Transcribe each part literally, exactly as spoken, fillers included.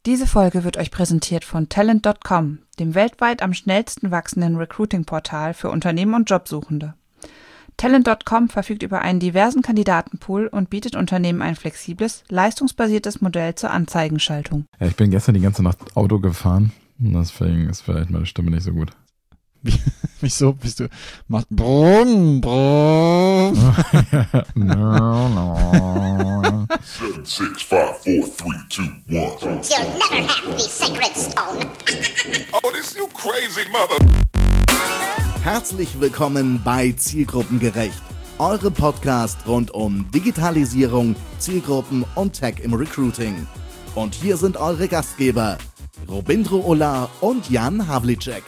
Diese Folge wird euch präsentiert von Talent Punkt com, dem weltweit am schnellsten wachsenden Recruiting-Portal für Unternehmen und Jobsuchende. Talent Punkt com verfügt über einen diversen Kandidatenpool und bietet Unternehmen ein flexibles, leistungsbasiertes Modell zur Anzeigenschaltung. Ja, ich bin gestern die ganze Nacht Auto gefahren. Deswegen ist vielleicht meine Stimme nicht so gut. Wie, wieso bist du? Machst brumm, brumm. no, no. Seven, six, five, four, three, two, one. You'll never have the sacred stone. Oh, this you crazy mother. Herzlich willkommen bei Zielgruppengerecht, eure Podcast rund um Digitalisierung, Zielgruppen und Tech im Recruiting. Und hier sind eure Gastgeber, Robindro Ola und Jan Havlicek.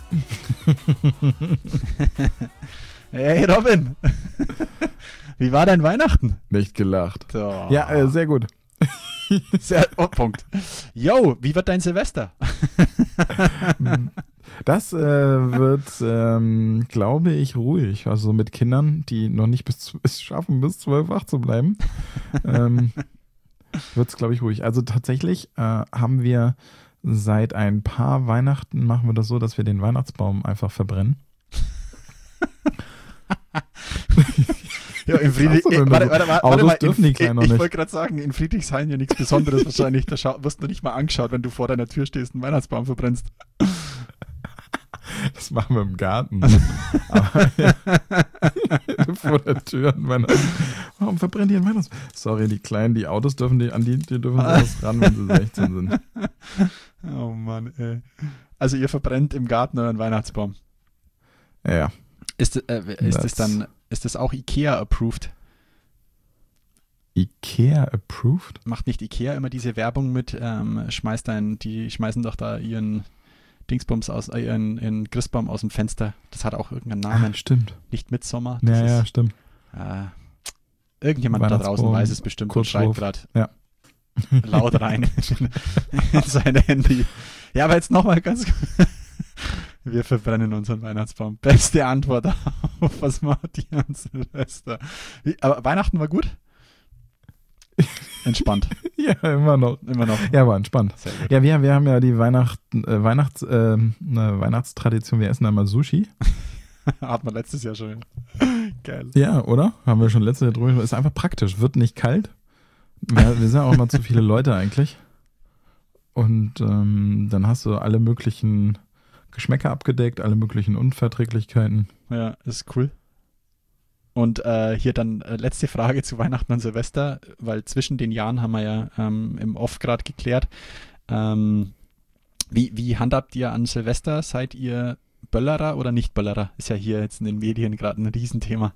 Hey Robin, wie war dein Weihnachten? Nicht gelacht. So. Ja, äh, sehr gut. Sehr, oh, Punkt. Yo, wie wird dein Silvester? Das äh, wird, ähm, glaube ich, ruhig. Also mit Kindern, die noch nicht bis es schaffen, bis zwölf wach zu bleiben, ähm, wird es, glaube ich, ruhig. Also tatsächlich äh, haben wir seit ein paar Weihnachten machen wir das so, dass wir den Weihnachtsbaum einfach verbrennen. Ja, in Friedrich, Was hast du denn äh, warte, so? warte, warte, Autos warte mal, dürfen die Kleinen noch ich nicht. wollte gerade sagen, in Friedrichshain ja nichts Besonderes wahrscheinlich, da schau, wirst du nicht mal angeschaut, wenn du vor deiner Tür stehst und einen Weihnachtsbaum verbrennst. Das machen wir im Garten. Aber, ja, vor der Tür. Meine, warum verbrennt ihr ein Weihnachtsbaum? Sorry, die Kleinen, die Autos dürfen die, an die, die dürfen erst ran, wenn sie sechzehn sind. Oh Mann, ey. Also ihr verbrennt im Garten euren Weihnachtsbaum. Ja. Ist, äh, ist Das- das dann, ist das auch IKEA-approved? Ikea approved? Macht nicht IKEA immer diese Werbung mit, ähm, schmeißt ein, die schmeißen doch da ihren Dingsbums aus, äh, ihren, ihren Christbaum aus dem Fenster. Das hat auch irgendeinen Namen. Ah, stimmt. Nicht Midsommar. Ja, das ja, ist, stimmt. äh, irgendjemand da draußen Weihnachtsbaum, weiß es bestimmt und schreit Kurzwurf. gerade Ja. laut rein in sein Handy. Ja, aber jetzt nochmal ganz kurz. Wir verbrennen unseren Weihnachtsbaum. Beste Antwort auf, was macht ihr an Silvester? Wie, aber Weihnachten war gut? Entspannt. Ja, immer noch. Immer noch. Ja, war entspannt. Sehr gut. Ja, wir, wir haben ja die Weihnachten, äh, Weihnachts, äh, eine Weihnachtstradition. Wir essen einmal Sushi. Hat man letztes Jahr schon. Geil. Ja, oder? Haben wir schon letztes Jahr drüber. Ist einfach praktisch. Wird nicht kalt. Wir, wir sind auch immer zu viele Leute eigentlich. Und ähm, dann hast du alle möglichen Geschmäcker abgedeckt, alle möglichen Unverträglichkeiten. Ja, ist cool. Und äh, hier dann äh, letzte Frage zu Weihnachten und Silvester, weil zwischen den Jahren haben wir ja ähm, im Off gerade geklärt. Ähm, wie, wie handhabt ihr an Silvester? Seid ihr Böllerer oder nicht Böllerer? Ist ja hier jetzt in den Medien gerade ein Riesenthema.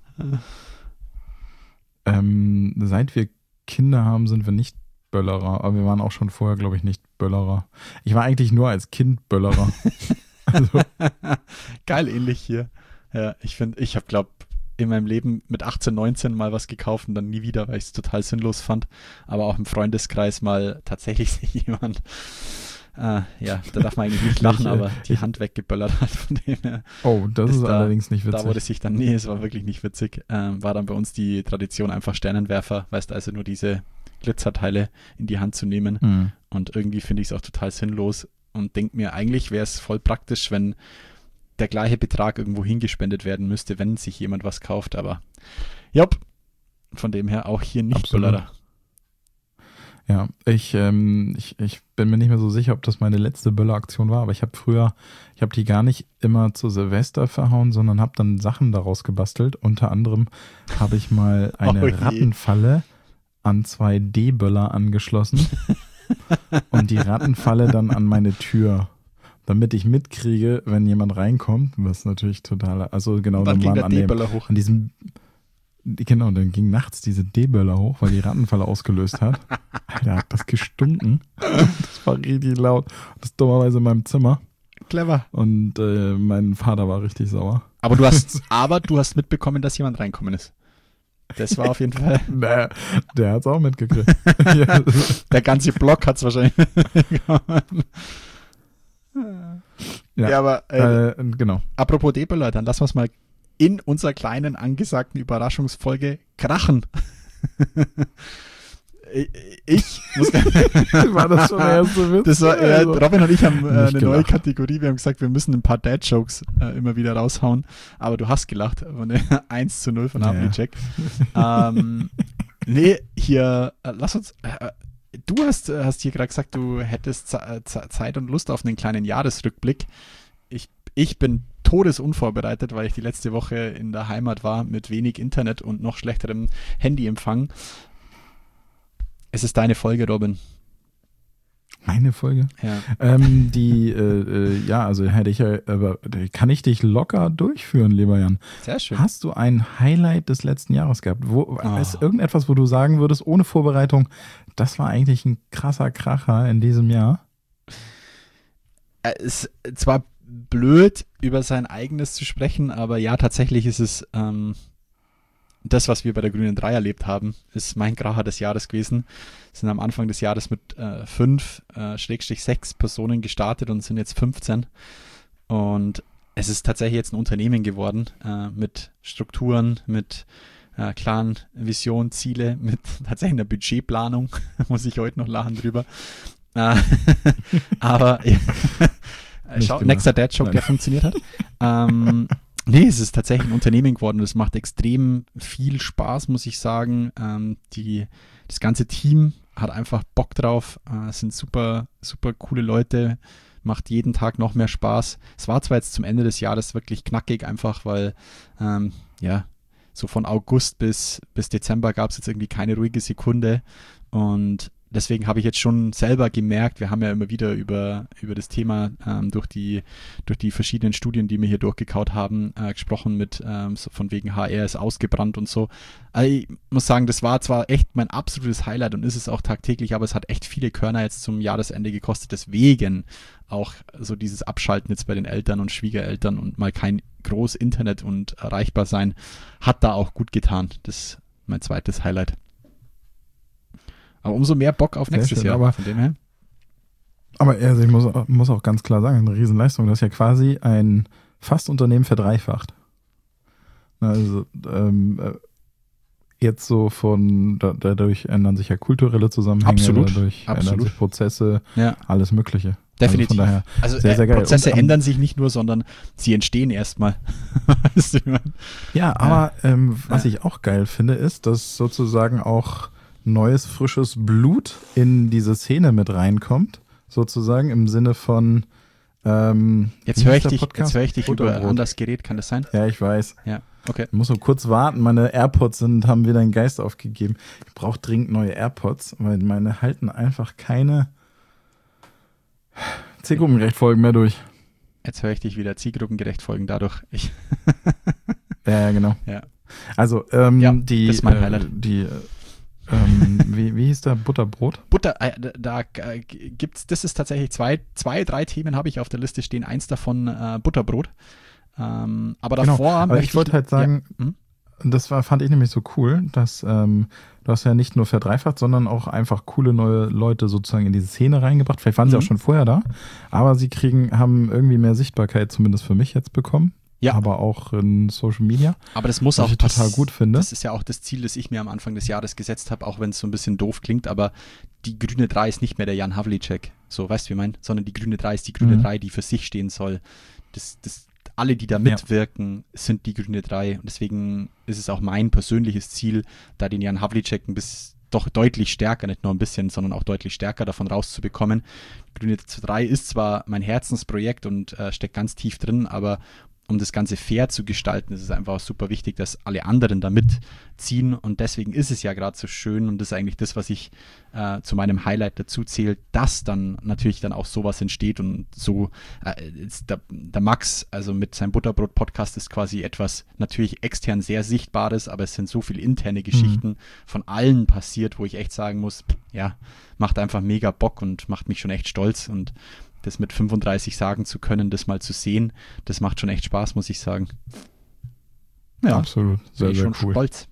Ähm, seit wir Kinder haben, sind wir nicht Böllerer. Aber wir waren auch schon vorher, glaube ich, nicht Böllerer. Ich war eigentlich nur als Kind Böllerer. Also, Geil, ähnlich hier. Ja, ich finde, ich habe, glaube in meinem Leben mit achtzehn, neunzehn mal was gekauft und dann nie wieder, weil ich es total sinnlos fand. Aber auch im Freundeskreis mal tatsächlich sich jemand, äh, ja, da darf man eigentlich nicht lachen, Ich, äh, aber die ich- Hand weggeböllert hat von dem her. oh, das ist, Ist da- allerdings nicht Da wurde witzig. sich dann, nee, es war wirklich nicht witzig, ähm, war dann bei uns die Tradition einfach Sternenwerfer, weißt du, also nur diese Glitzerteile in die Hand zu nehmen. Hm. Und irgendwie finde ich es auch total sinnlos und denke mir, eigentlich wäre es voll praktisch, wenn der gleiche Betrag irgendwo hingespendet werden müsste, wenn sich jemand was kauft. Aber jopp, von dem her auch hier nicht Absolut. Böllerer. Ja, ich, ähm, ich, ich bin mir nicht mehr so sicher, ob das meine letzte Bölleraktion war, aber ich habe früher, ich habe die gar nicht immer zu Silvester verhauen, sondern habe dann Sachen daraus gebastelt. Unter anderem habe ich mal eine Oh je. Rattenfalle an zwei D-Böller angeschlossen und die Rattenfalle dann an meine Tür, damit ich mitkriege, wenn jemand reinkommt, was natürlich total, also genau, Und dann ging waren der an dem, D-Böller hoch. an diesem, genau, dann ging nachts diese D-Böller hoch, weil die Rattenfalle ausgelöst hat. Alter, hat das gestunken. Das war richtig laut. Das ist dummerweise in meinem Zimmer. Clever. Und äh, mein Vater war richtig sauer. Aber du hast, aber du hast mitbekommen, dass jemand reinkommen ist. Das war auf jeden Fall, Der, der hat es auch mitgekriegt. Ja, der ganze Block hat es wahrscheinlich mitbekommen. Ja, Ja, aber äh, äh, genau. apropos D-Böller, dann lassen wir es mal in unserer kleinen angesagten Überraschungsfolge krachen. ich, ich muss War das schon der erste Witz? Das war, äh, Also, Robin und ich haben äh, eine nicht neue gelacht. Kategorie. Wir haben gesagt, wir müssen ein paar Dad-Jokes äh, immer wieder raushauen. Aber du hast gelacht. Von der eins zu null von Ja. Havlicek. ähm, nee, hier, äh, lass uns, äh, du hast, äh, hast hier gerade gesagt, du hättest Ze- Ze- Zeit und Lust auf einen kleinen Jahresrückblick. Ich, ich bin todesunvorbereitet, weil ich die letzte Woche in der Heimat war mit wenig Internet und noch schlechterem Handyempfang. Es ist deine Folge, Robin. Meine Folge? Ja. Ähm, die, äh, äh, ja, also hätte ich ja, aber kann ich dich locker durchführen, lieber Jan. Sehr schön. Hast du ein Highlight des letzten Jahres gehabt? Wo, Oh. Ist irgendetwas, wo du sagen würdest, ohne Vorbereitung, das war eigentlich ein krasser Kracher in diesem Jahr? Es ist zwar blöd, über sein eigenes zu sprechen, aber ja, tatsächlich ist es ähm, das, was wir bei der Grünen drei erlebt haben, ist mein Kracher des Jahres gewesen. Wir sind am Anfang des Jahres mit äh, fünf, äh, Schrägstrich sechs Personen gestartet und sind jetzt fünfzehn. Und es ist tatsächlich jetzt ein Unternehmen geworden, äh, mit Strukturen, mit äh, klaren Visionen, Ziele, mit tatsächlich einer Budgetplanung, muss ich heute noch lachen drüber. Äh, aber schau, gemacht. nächster Dad-Joke, der Nein. funktioniert hat. Ähm, nee, es ist tatsächlich ein Unternehmen geworden und es macht extrem viel Spaß, muss ich sagen. Ähm, die, das ganze Team hat einfach Bock drauf. Äh, es sind super, super coole Leute. Macht jeden Tag noch mehr Spaß. Es war zwar jetzt zum Ende des Jahres wirklich knackig, einfach weil, ähm, ja, so von August bis, bis Dezember gab es jetzt irgendwie keine ruhige Sekunde und deswegen habe ich jetzt schon selber gemerkt, wir haben ja immer wieder über, über das Thema ähm, durch, die, durch die verschiedenen Studien, die wir hier durchgekaut haben, äh, gesprochen mit ähm, so von wegen H R ist ausgebrannt und so. Also ich muss sagen, das war zwar echt mein absolutes Highlight und ist es auch tagtäglich, aber es hat echt viele Körner jetzt zum Jahresende gekostet. Deswegen auch so dieses Abschalten jetzt bei den Eltern und Schwiegereltern und mal kein groß Internet und erreichbar sein, hat da auch gut getan. Das ist mein zweites Highlight. Aber umso mehr Bock auf Sehr nächstes schön, Jahr. aber- Von dem her. Aber also ich muss, muss auch ganz klar sagen, eine Riesenleistung. Das ist ja quasi ein Fast-Unternehmen verdreifacht. Also ähm, äh, jetzt so von, da, dadurch ändern sich ja kulturelle Zusammenhänge, Absolut, dadurch ändern absolut. sich Prozesse, Ja, alles Mögliche. definitiv. Also von daher Also sehr, sehr äh, geil. Prozesse Und, ähm, ändern sich nicht nur, sondern sie entstehen erstmal. Weißt du, wie man- Ja, aber ähm, was Ja. ich auch geil finde, ist, dass sozusagen auch neues, frisches Blut in diese Szene mit reinkommt. Sozusagen im Sinne von ähm, Jetzt wie höre hieß ich der dich, Podcast? jetzt höre ich dich über Butterbrot. an das Gerät, kann das sein? Ja, ich weiß. Ja, okay. Ich muss nur kurz warten. Meine AirPods sind, haben wieder den Geist aufgegeben. Ich brauche dringend neue AirPods, weil meine halten einfach keine Zielgruppengerecht-Folgen mehr durch. Jetzt höre ich dich wieder zielgruppengerecht folgen dadurch. Ich, Ja, ja, genau. Ja. Also, ähm, Ja, die, das ist mein äh, Highlight. die, äh, ähm, wie, wie hieß der? Butterbrot? Butter, äh, da äh, gibt's, das ist tatsächlich zwei, zwei, drei Themen habe ich auf der Liste stehen. Eins davon äh, Butterbrot. Ähm, aber davor Genau. Aber möchte ich wollte halt sagen, Ja. Hm? das war, fand ich nämlich so cool, dass ähm, du hast ja nicht nur verdreifacht, sondern auch einfach coole neue Leute sozusagen in diese Szene reingebracht. Vielleicht waren sie Mhm. auch schon vorher da, aber sie kriegen, haben irgendwie mehr Sichtbarkeit, zumindest für mich jetzt bekommen. Ja. Aber auch in Social Media. Aber das muss Was auch ich total das- gut finde. Das ist ja auch das Ziel, das ich mir am Anfang des Jahres gesetzt habe, auch wenn es so ein bisschen doof klingt, aber die Grüne drei ist nicht mehr der Jan Havlicek, so, weißt du, wie ich meine? Sondern die Grüne drei ist die Grüne Mhm. drei, die für sich stehen soll. Das, das, alle, die da mitwirken, sind die Grüne drei und deswegen ist es auch mein persönliches Ziel, da den Jan Havlicek ein bisschen doch deutlich stärker, nicht nur ein bisschen, sondern auch deutlich stärker davon rauszubekommen. Grüne drei ist zwar mein Herzensprojekt und äh, steckt ganz tief drin, aber um das Ganze fair zu gestalten, ist es einfach auch super wichtig, dass alle anderen da mitziehen und deswegen ist es ja gerade so schön und das ist eigentlich das, was ich äh, zu meinem Highlight dazu zählt, dass dann natürlich dann auch sowas entsteht und so äh, jetzt der, der Max, also mit seinem Butterbrot-Podcast ist quasi etwas natürlich extern sehr Sichtbares, aber es sind so viele interne Geschichten Mhm. von allen passiert, wo ich echt sagen muss, ja, macht einfach mega Bock und macht mich schon echt stolz und das mit fünfunddreißig sagen zu können, das mal zu sehen, das macht schon echt Spaß, muss ich sagen. Ja, Absolut. bin Sehr, ich sehr schon cool. stolz.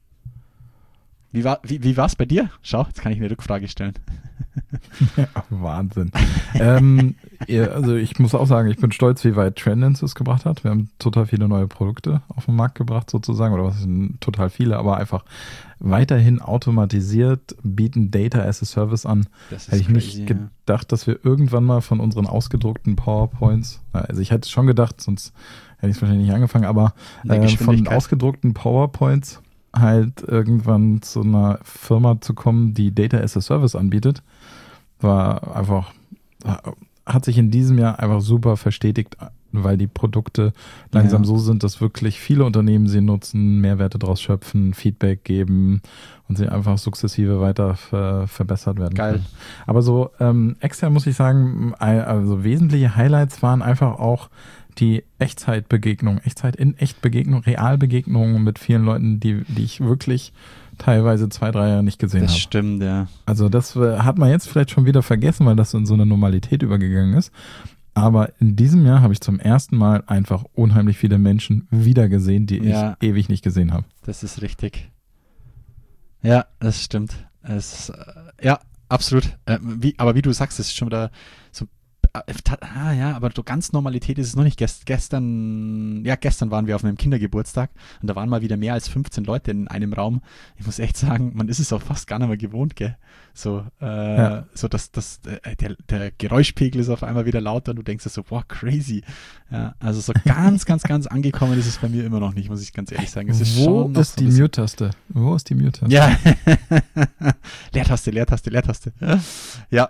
Wie war wie, wie war's bei dir? Schau, jetzt kann ich eine Rückfrage stellen. Ja, Wahnsinn. ähm, Ja, also ich muss auch sagen, ich bin stolz, wie weit Trendance es gebracht hat. Wir haben total viele neue Produkte auf den Markt gebracht sozusagen, oder was sind total viele, aber einfach weiterhin automatisiert, bieten Data as a Service an. Das ist Hätte ich crazy, nicht ja. gedacht, dass wir irgendwann mal von unseren ausgedruckten PowerPoints, also ich hätte es schon gedacht, sonst hätte ich es wahrscheinlich nicht angefangen, aber In der äh, von Geschwindigkeit. ausgedruckten PowerPoints halt irgendwann zu einer Firma zu kommen, die Data as a Service anbietet, war einfach, hat sich in diesem Jahr einfach super verstetigt, weil die Produkte langsam Ja. so sind, dass wirklich viele Unternehmen sie nutzen, Mehrwerte daraus schöpfen, Feedback geben und sie einfach sukzessive weiter ver- verbessert werden Geil. können. Aber so ähm, extern muss ich sagen, also wesentliche Highlights waren einfach auch die Echtzeitbegegnung, Echtzeit in Echtbegegnung, Realbegegnungen mit vielen Leuten, die, die ich wirklich teilweise zwei, drei Jahre nicht gesehen Das habe. stimmt, ja. Also das äh, hat man jetzt vielleicht schon wieder vergessen, weil das in so eine Normalität übergegangen ist. Aber in diesem Jahr habe ich zum ersten Mal einfach unheimlich viele Menschen wieder gesehen, die Ja. ich ewig nicht gesehen habe. Das ist richtig. Ja, das stimmt. Es, äh, ja, absolut. Äh, wie, aber wie du sagst, es ist schon wieder so. Äh, ta- ah, ja, aber so ganz Normalität ist es noch nicht. Gest, gestern, ja, gestern waren wir auf einem Kindergeburtstag und da waren mal wieder mehr als fünfzehn Leute in einem Raum. Ich muss echt sagen, man ist es auch fast gar nicht mehr gewohnt, gell? So, äh, Ja. so dass das, äh, der, der Geräuschpegel ist auf einmal wieder lauter und du denkst dir so, wow, crazy. Ja, also so ganz, ganz, ganz angekommen ist es bei mir immer noch nicht, muss ich ganz ehrlich sagen. Es ist Wo schon noch ist so die ein bisschen- Mute-Taste? Wo ist die Mute-Taste? Ja. Leertaste, Leertaste, Leertaste. Ja.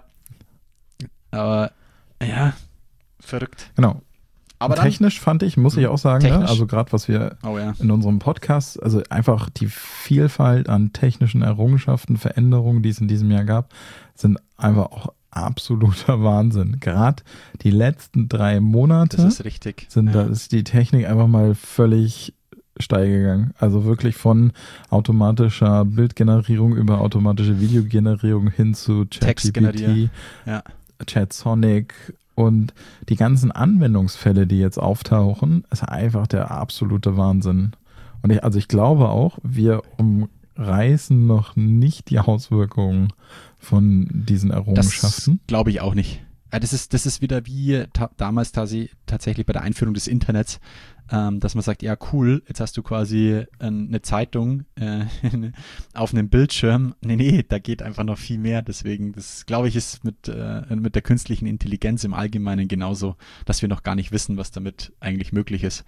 Aber, ja, verrückt. Genau. Aber dann, Technisch fand ich, muss ich auch sagen, ne? Technisch. Also gerade was wir oh ja, in unserem Podcast, also einfach die Vielfalt an technischen Errungenschaften, Veränderungen, die es in diesem Jahr gab, sind einfach auch absoluter Wahnsinn. Gerade die letzten drei Monate das ist richtig. sind, ja. da ist die Technik einfach mal völlig steil gegangen. Also wirklich von automatischer Bildgenerierung über automatische Videogenerierung hin zu Text generieren. ChatGPT, Ja. ChatSonic und die ganzen Anwendungsfälle, die jetzt auftauchen, ist einfach der absolute Wahnsinn. Und ich, also ich glaube auch, wir umreißen noch nicht die Auswirkungen von diesen Das Errungenschaften. glaube ich auch nicht. Ja, das ist, das ist wieder wie ta- damals tasi- tatsächlich bei der Einführung des Internets, ähm, dass man sagt, ja cool, jetzt hast du quasi äh, eine Zeitung äh, auf einem Bildschirm. Nee, nee, da geht einfach noch viel mehr. Deswegen, das glaube ich, ist mit, äh, mit der künstlichen Intelligenz im Allgemeinen genauso, dass wir noch gar nicht wissen, was damit eigentlich möglich ist.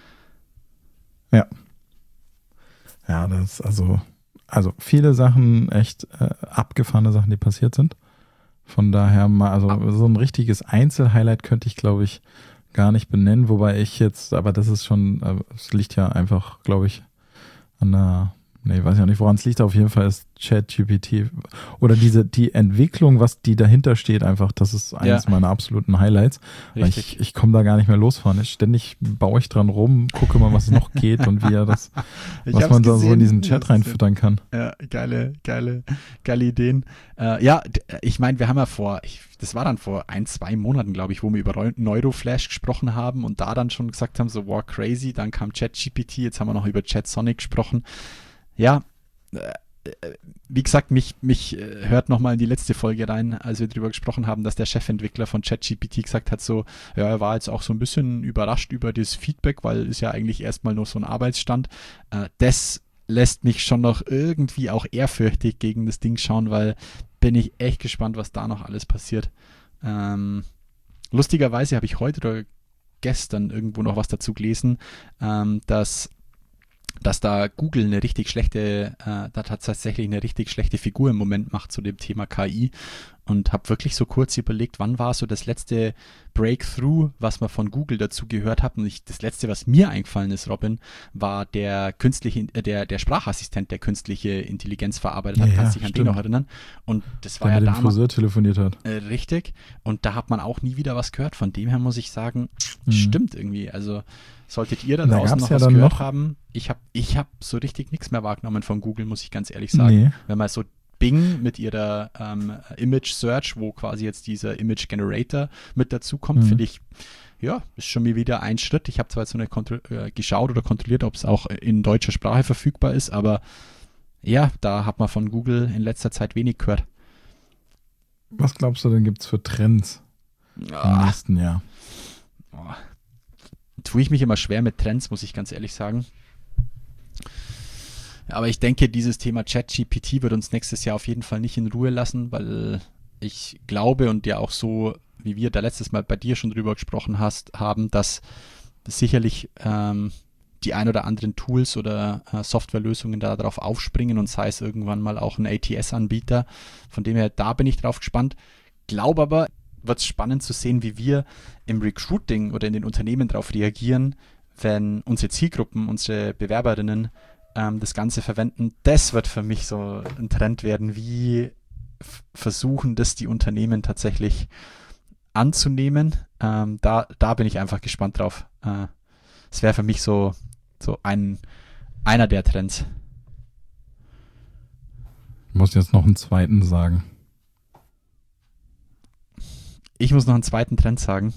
Ja. Ja, das ist also, also viele Sachen, echt äh, abgefahrene Sachen, die passiert sind. Von daher mal, also so ein richtiges Einzelhighlight könnte ich, glaube ich, gar nicht benennen, wobei ich jetzt, aber das ist schon, äh, es liegt ja einfach, glaube ich, an der, nee, weiß ich auch nicht, woran es liegt, auf jeden Fall ist ChatGPT oder diese, die Entwicklung, was die dahinter steht, einfach, das ist eines Ja. meiner absoluten Highlights. Weil Richtig. ich, ich komme da gar nicht mehr los von. Ich, ständig baue ich dran rum, gucke mal, was noch geht und wie er das, Ich was hab's man da so gesehen. in diesen Ich Chat hab's gesehen. reinfüttern kann. Ja, geile, geile, geile Ideen. Äh, ja, d- ich meine, wir haben ja vor, ich, das war dann vor ein, zwei Monaten, glaube ich, wo wir über Reu- Neuroflash gesprochen haben und da dann schon gesagt haben, so, wow, crazy, dann kam ChatGPT, jetzt haben wir noch über ChatSonic gesprochen. Ja, äh, äh, wie gesagt, mich, mich äh, hört nochmal in die letzte Folge rein, als wir darüber gesprochen haben, dass der Chefentwickler von ChatGPT gesagt hat, so, ja, er war jetzt auch so ein bisschen überrascht über das Feedback, weil ist ja eigentlich erstmal nur so ein Arbeitsstand. Äh, das lässt mich schon noch irgendwie auch ehrfürchtig gegen das Ding schauen, weil bin ich echt gespannt, was da noch alles passiert. Ähm, lustigerweise habe ich heute oder gestern irgendwo noch was dazu gelesen, ähm, dass dass da Google eine richtig schlechte, äh, da tatsächlich eine richtig schlechte Figur im Moment macht zu dem Thema K I und habe wirklich so kurz überlegt, wann war so das letzte Breakthrough, was man von Google dazu gehört hat. Und ich, das letzte, was mir eingefallen ist, Robin, war der künstliche, äh, der, der Sprachassistent, der künstliche Intelligenz verarbeitet hat. Ja, Kannst dich an stimmt. den noch erinnern? Und das war Der ja mit dem damals Friseur telefoniert hat. äh, richtig. Und da hat man auch nie wieder was gehört. Von dem her muss ich sagen, Mhm. stimmt irgendwie. Also solltet ihr da Da draußen gab's noch ja was dann gehört noch- haben? Ich habe ich hab so richtig nichts mehr wahrgenommen von Google, muss ich ganz ehrlich sagen. Nee. Wenn man so Bing mit ihrer ähm, Image Search, wo quasi jetzt dieser Image Generator mit dazukommt, Mhm. finde ich, ja, ist schon mal wieder ein Schritt. Ich habe zwar jetzt noch nicht kontro- äh, geschaut oder kontrolliert, ob es auch in deutscher Sprache verfügbar ist, aber ja, da hat man von Google in letzter Zeit wenig gehört. Was glaubst du denn, gibt es für Trends, im nächsten Jahr? Oh. Tue ich mich immer schwer mit Trends, muss ich ganz ehrlich sagen. Aber ich denke, dieses Thema ChatGPT wird uns nächstes Jahr auf jeden Fall nicht in Ruhe lassen, weil ich glaube und ja auch so, wie wir da letztes Mal bei dir schon drüber gesprochen hast, haben, dass sicherlich ähm, die ein oder anderen Tools oder äh, Softwarelösungen da drauf aufspringen und sei es irgendwann mal auch ein A T S-Anbieter. Von dem her, da bin ich drauf gespannt. Glaube aber, wird es spannend zu sehen, wie wir im Recruiting oder in den Unternehmen darauf reagieren, wenn unsere Zielgruppen, unsere Bewerberinnen ähm, das Ganze verwenden. Das wird für mich so ein Trend werden, wie f- versuchen das die Unternehmen tatsächlich anzunehmen. Ähm, da, da bin ich einfach gespannt drauf. Äh, es wäre für mich so, so ein, einer der Trends. Ich muss jetzt noch einen zweiten sagen. Ich muss noch einen zweiten Trend sagen.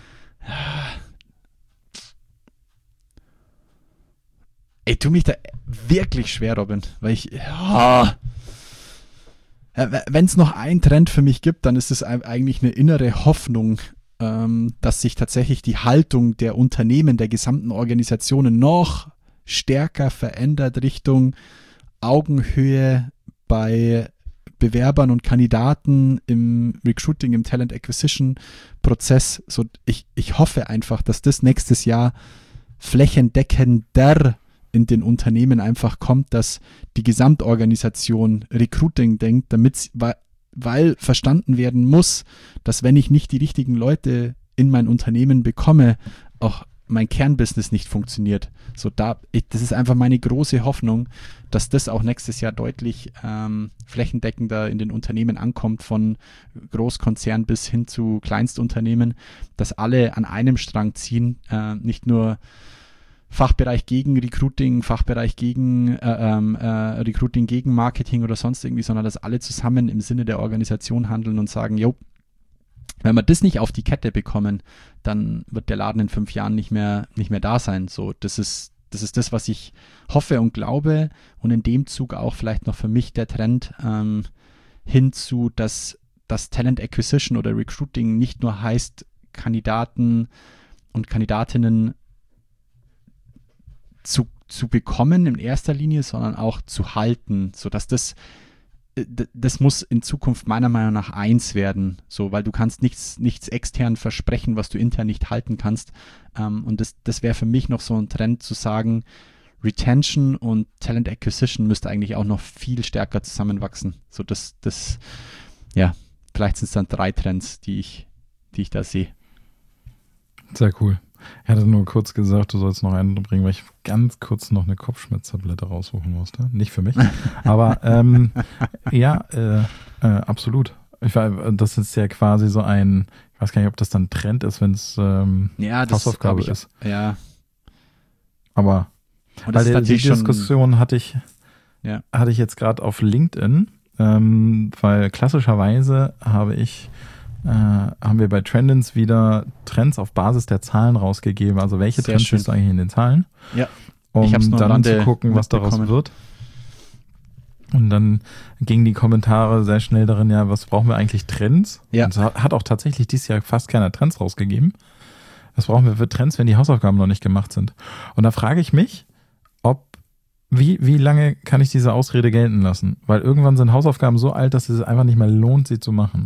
Ey, tu mich da wirklich schwer, Robin, weil ich, ja, wenn es noch einen Trend für mich gibt, dann ist es eigentlich eine innere Hoffnung, ähm, dass sich tatsächlich die Haltung der Unternehmen, der gesamten Organisationen noch stärker verändert Richtung Augenhöhe bei Bewerbern und Kandidaten im Recruiting, im Talent Acquisition Prozess. So, ich, ich hoffe einfach, dass das nächstes Jahr flächendeckender in den Unternehmen einfach kommt, dass die Gesamtorganisation Recruiting denkt, damit, weil, weil verstanden werden muss, dass wenn ich nicht die richtigen Leute in mein Unternehmen bekomme, auch mein Kernbusiness nicht funktioniert. So da, ich, das ist einfach meine große Hoffnung, dass das auch nächstes Jahr deutlich ähm, flächendeckender in den Unternehmen ankommt, von Großkonzern bis hin zu Kleinstunternehmen, dass alle an einem Strang ziehen, äh, nicht nur Fachbereich gegen Recruiting, Fachbereich gegen äh, äh, Recruiting gegen Marketing oder sonst irgendwie, sondern dass alle zusammen im Sinne der Organisation handeln und sagen, jo, wenn wir das nicht auf die Kette bekommen, dann wird der Laden in fünf Jahren nicht mehr, nicht mehr da sein. So, das ist, das ist das, was ich hoffe und glaube, und in dem Zug auch vielleicht noch für mich der Trend ähm, hinzu, dass das Talent Acquisition oder Recruiting nicht nur heißt, Kandidaten und Kandidatinnen zu, zu bekommen in erster Linie, sondern auch zu halten, sodass das das muss in Zukunft meiner Meinung nach eins werden, so, weil du kannst nichts, nichts extern versprechen, was du intern nicht halten kannst. Ähm, und das, das wäre für mich noch so ein Trend zu sagen, Retention und Talent Acquisition müsste eigentlich auch noch viel stärker zusammenwachsen. So, das, das, ja, vielleicht sind es dann drei Trends, die ich, die ich da sehe. Sehr cool. Ich hatte nur kurz gesagt, du sollst noch einen bringen, weil ich ganz kurz noch eine Kopfschmerztablette raussuchen musste. Nicht für mich. Aber ähm, ja, äh, äh, absolut. Ich war, das ist ja quasi so ein, ich weiß gar nicht, ob das dann Trend ist, wenn es ähm, ja, Hausaufgabe ich, ist. Ja. Aber weil die, die Diskussion schon, hatte ich, ja. hatte ich jetzt gerade auf LinkedIn, ähm, weil klassischerweise habe ich Äh, haben wir bei Trendins wieder Trends auf Basis der Zahlen rausgegeben. Also welche Sehr Trends schön. siehst du eigentlich in den Zahlen? Ja. Um ich hab's nur dann zu gucken, was daraus wird. Und dann gingen die Kommentare sehr schnell darin, ja, was brauchen wir eigentlich Trends? Ja. Und es hat auch tatsächlich dieses Jahr fast keiner Trends rausgegeben. Was brauchen wir für Trends, wenn die Hausaufgaben noch nicht gemacht sind? Und da frage ich mich, ob Wie, wie lange kann ich diese Ausrede gelten lassen? Weil irgendwann sind Hausaufgaben so alt, dass es einfach nicht mehr lohnt, sie zu machen.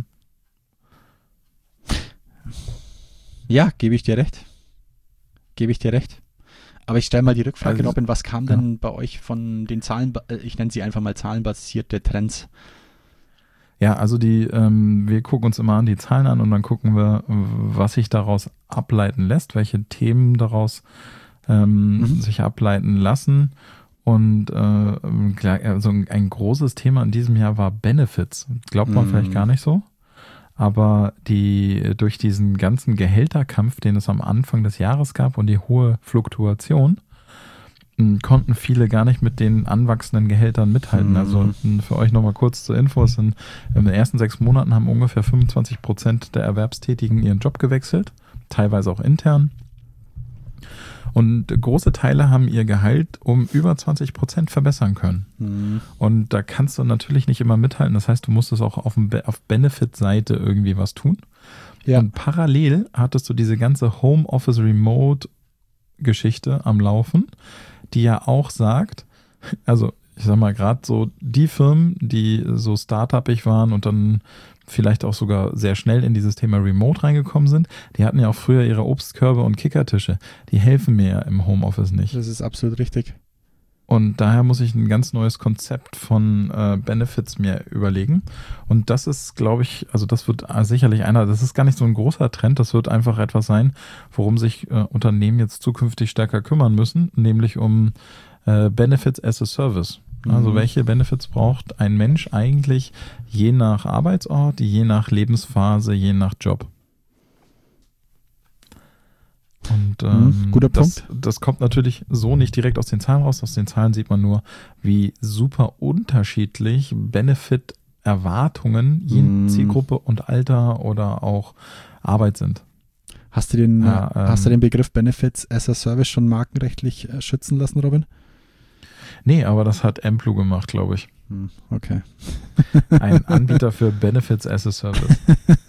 Ja, gebe ich dir recht. Gebe ich dir recht. Aber ich stelle mal die Rückfrage, also, Robin, was kam denn ja. bei euch von den Zahlen, ich nenne sie einfach mal zahlenbasierte Trends? Ja, also die, ähm, wir gucken uns immer an die Zahlen an und dann gucken wir, was sich daraus ableiten lässt, welche Themen daraus ähm, mhm. sich ableiten lassen. Und äh, also ein großes Thema in diesem Jahr war Benefits. Glaubt man mhm. vielleicht gar nicht so. Aber die durch diesen ganzen Gehälterkampf, den es am Anfang des Jahres gab und die hohe Fluktuation, konnten viele gar nicht mit den anwachsenden Gehältern mithalten. Mhm. Also für euch nochmal kurz zur Info, es sind, in den ersten sechs Monaten haben ungefähr fünfundzwanzig Prozent der Erwerbstätigen ihren Job gewechselt, teilweise auch intern. Und große Teile haben ihr Gehalt um über zwanzig Prozent verbessern können. Mhm. Und da kannst du natürlich nicht immer mithalten. Das heißt, du musst es auch auf, dem Be- auf Benefit-Seite irgendwie was tun. Ja. Und parallel hattest du diese ganze Homeoffice Remote Geschichte am Laufen, die ja auch sagt, also ich sag mal, gerade so die Firmen, die so startupig waren und dann vielleicht auch sogar sehr schnell in dieses Thema Remote reingekommen sind, die hatten ja auch früher ihre Obstkörbe und Kickertische. Die helfen mir ja im Homeoffice nicht. Das ist absolut richtig. Und daher muss ich ein ganz neues Konzept von äh, Benefits mir überlegen. Und das ist, glaube ich, also das wird sicherlich einer, das ist gar nicht so ein großer Trend, das wird einfach etwas sein, worum sich äh, Unternehmen jetzt zukünftig stärker kümmern müssen, nämlich um äh, Benefits as a Service. Also welche Benefits braucht ein Mensch eigentlich je nach Arbeitsort, je nach Lebensphase, je nach Job? Und ähm, mhm, guter das, Punkt. das kommt natürlich so nicht direkt aus den Zahlen raus. Aus den Zahlen sieht man nur, wie super unterschiedlich Benefit-Erwartungen je mhm. Zielgruppe und Alter oder auch Arbeit sind. Hast du den, Ja, ähm, hast du den Begriff Benefits as a Service schon markenrechtlich äh, schützen lassen, Robin? Nee, aber das hat Amplu gemacht, glaube ich. Hm, okay. Ein Anbieter für Benefits as a Service.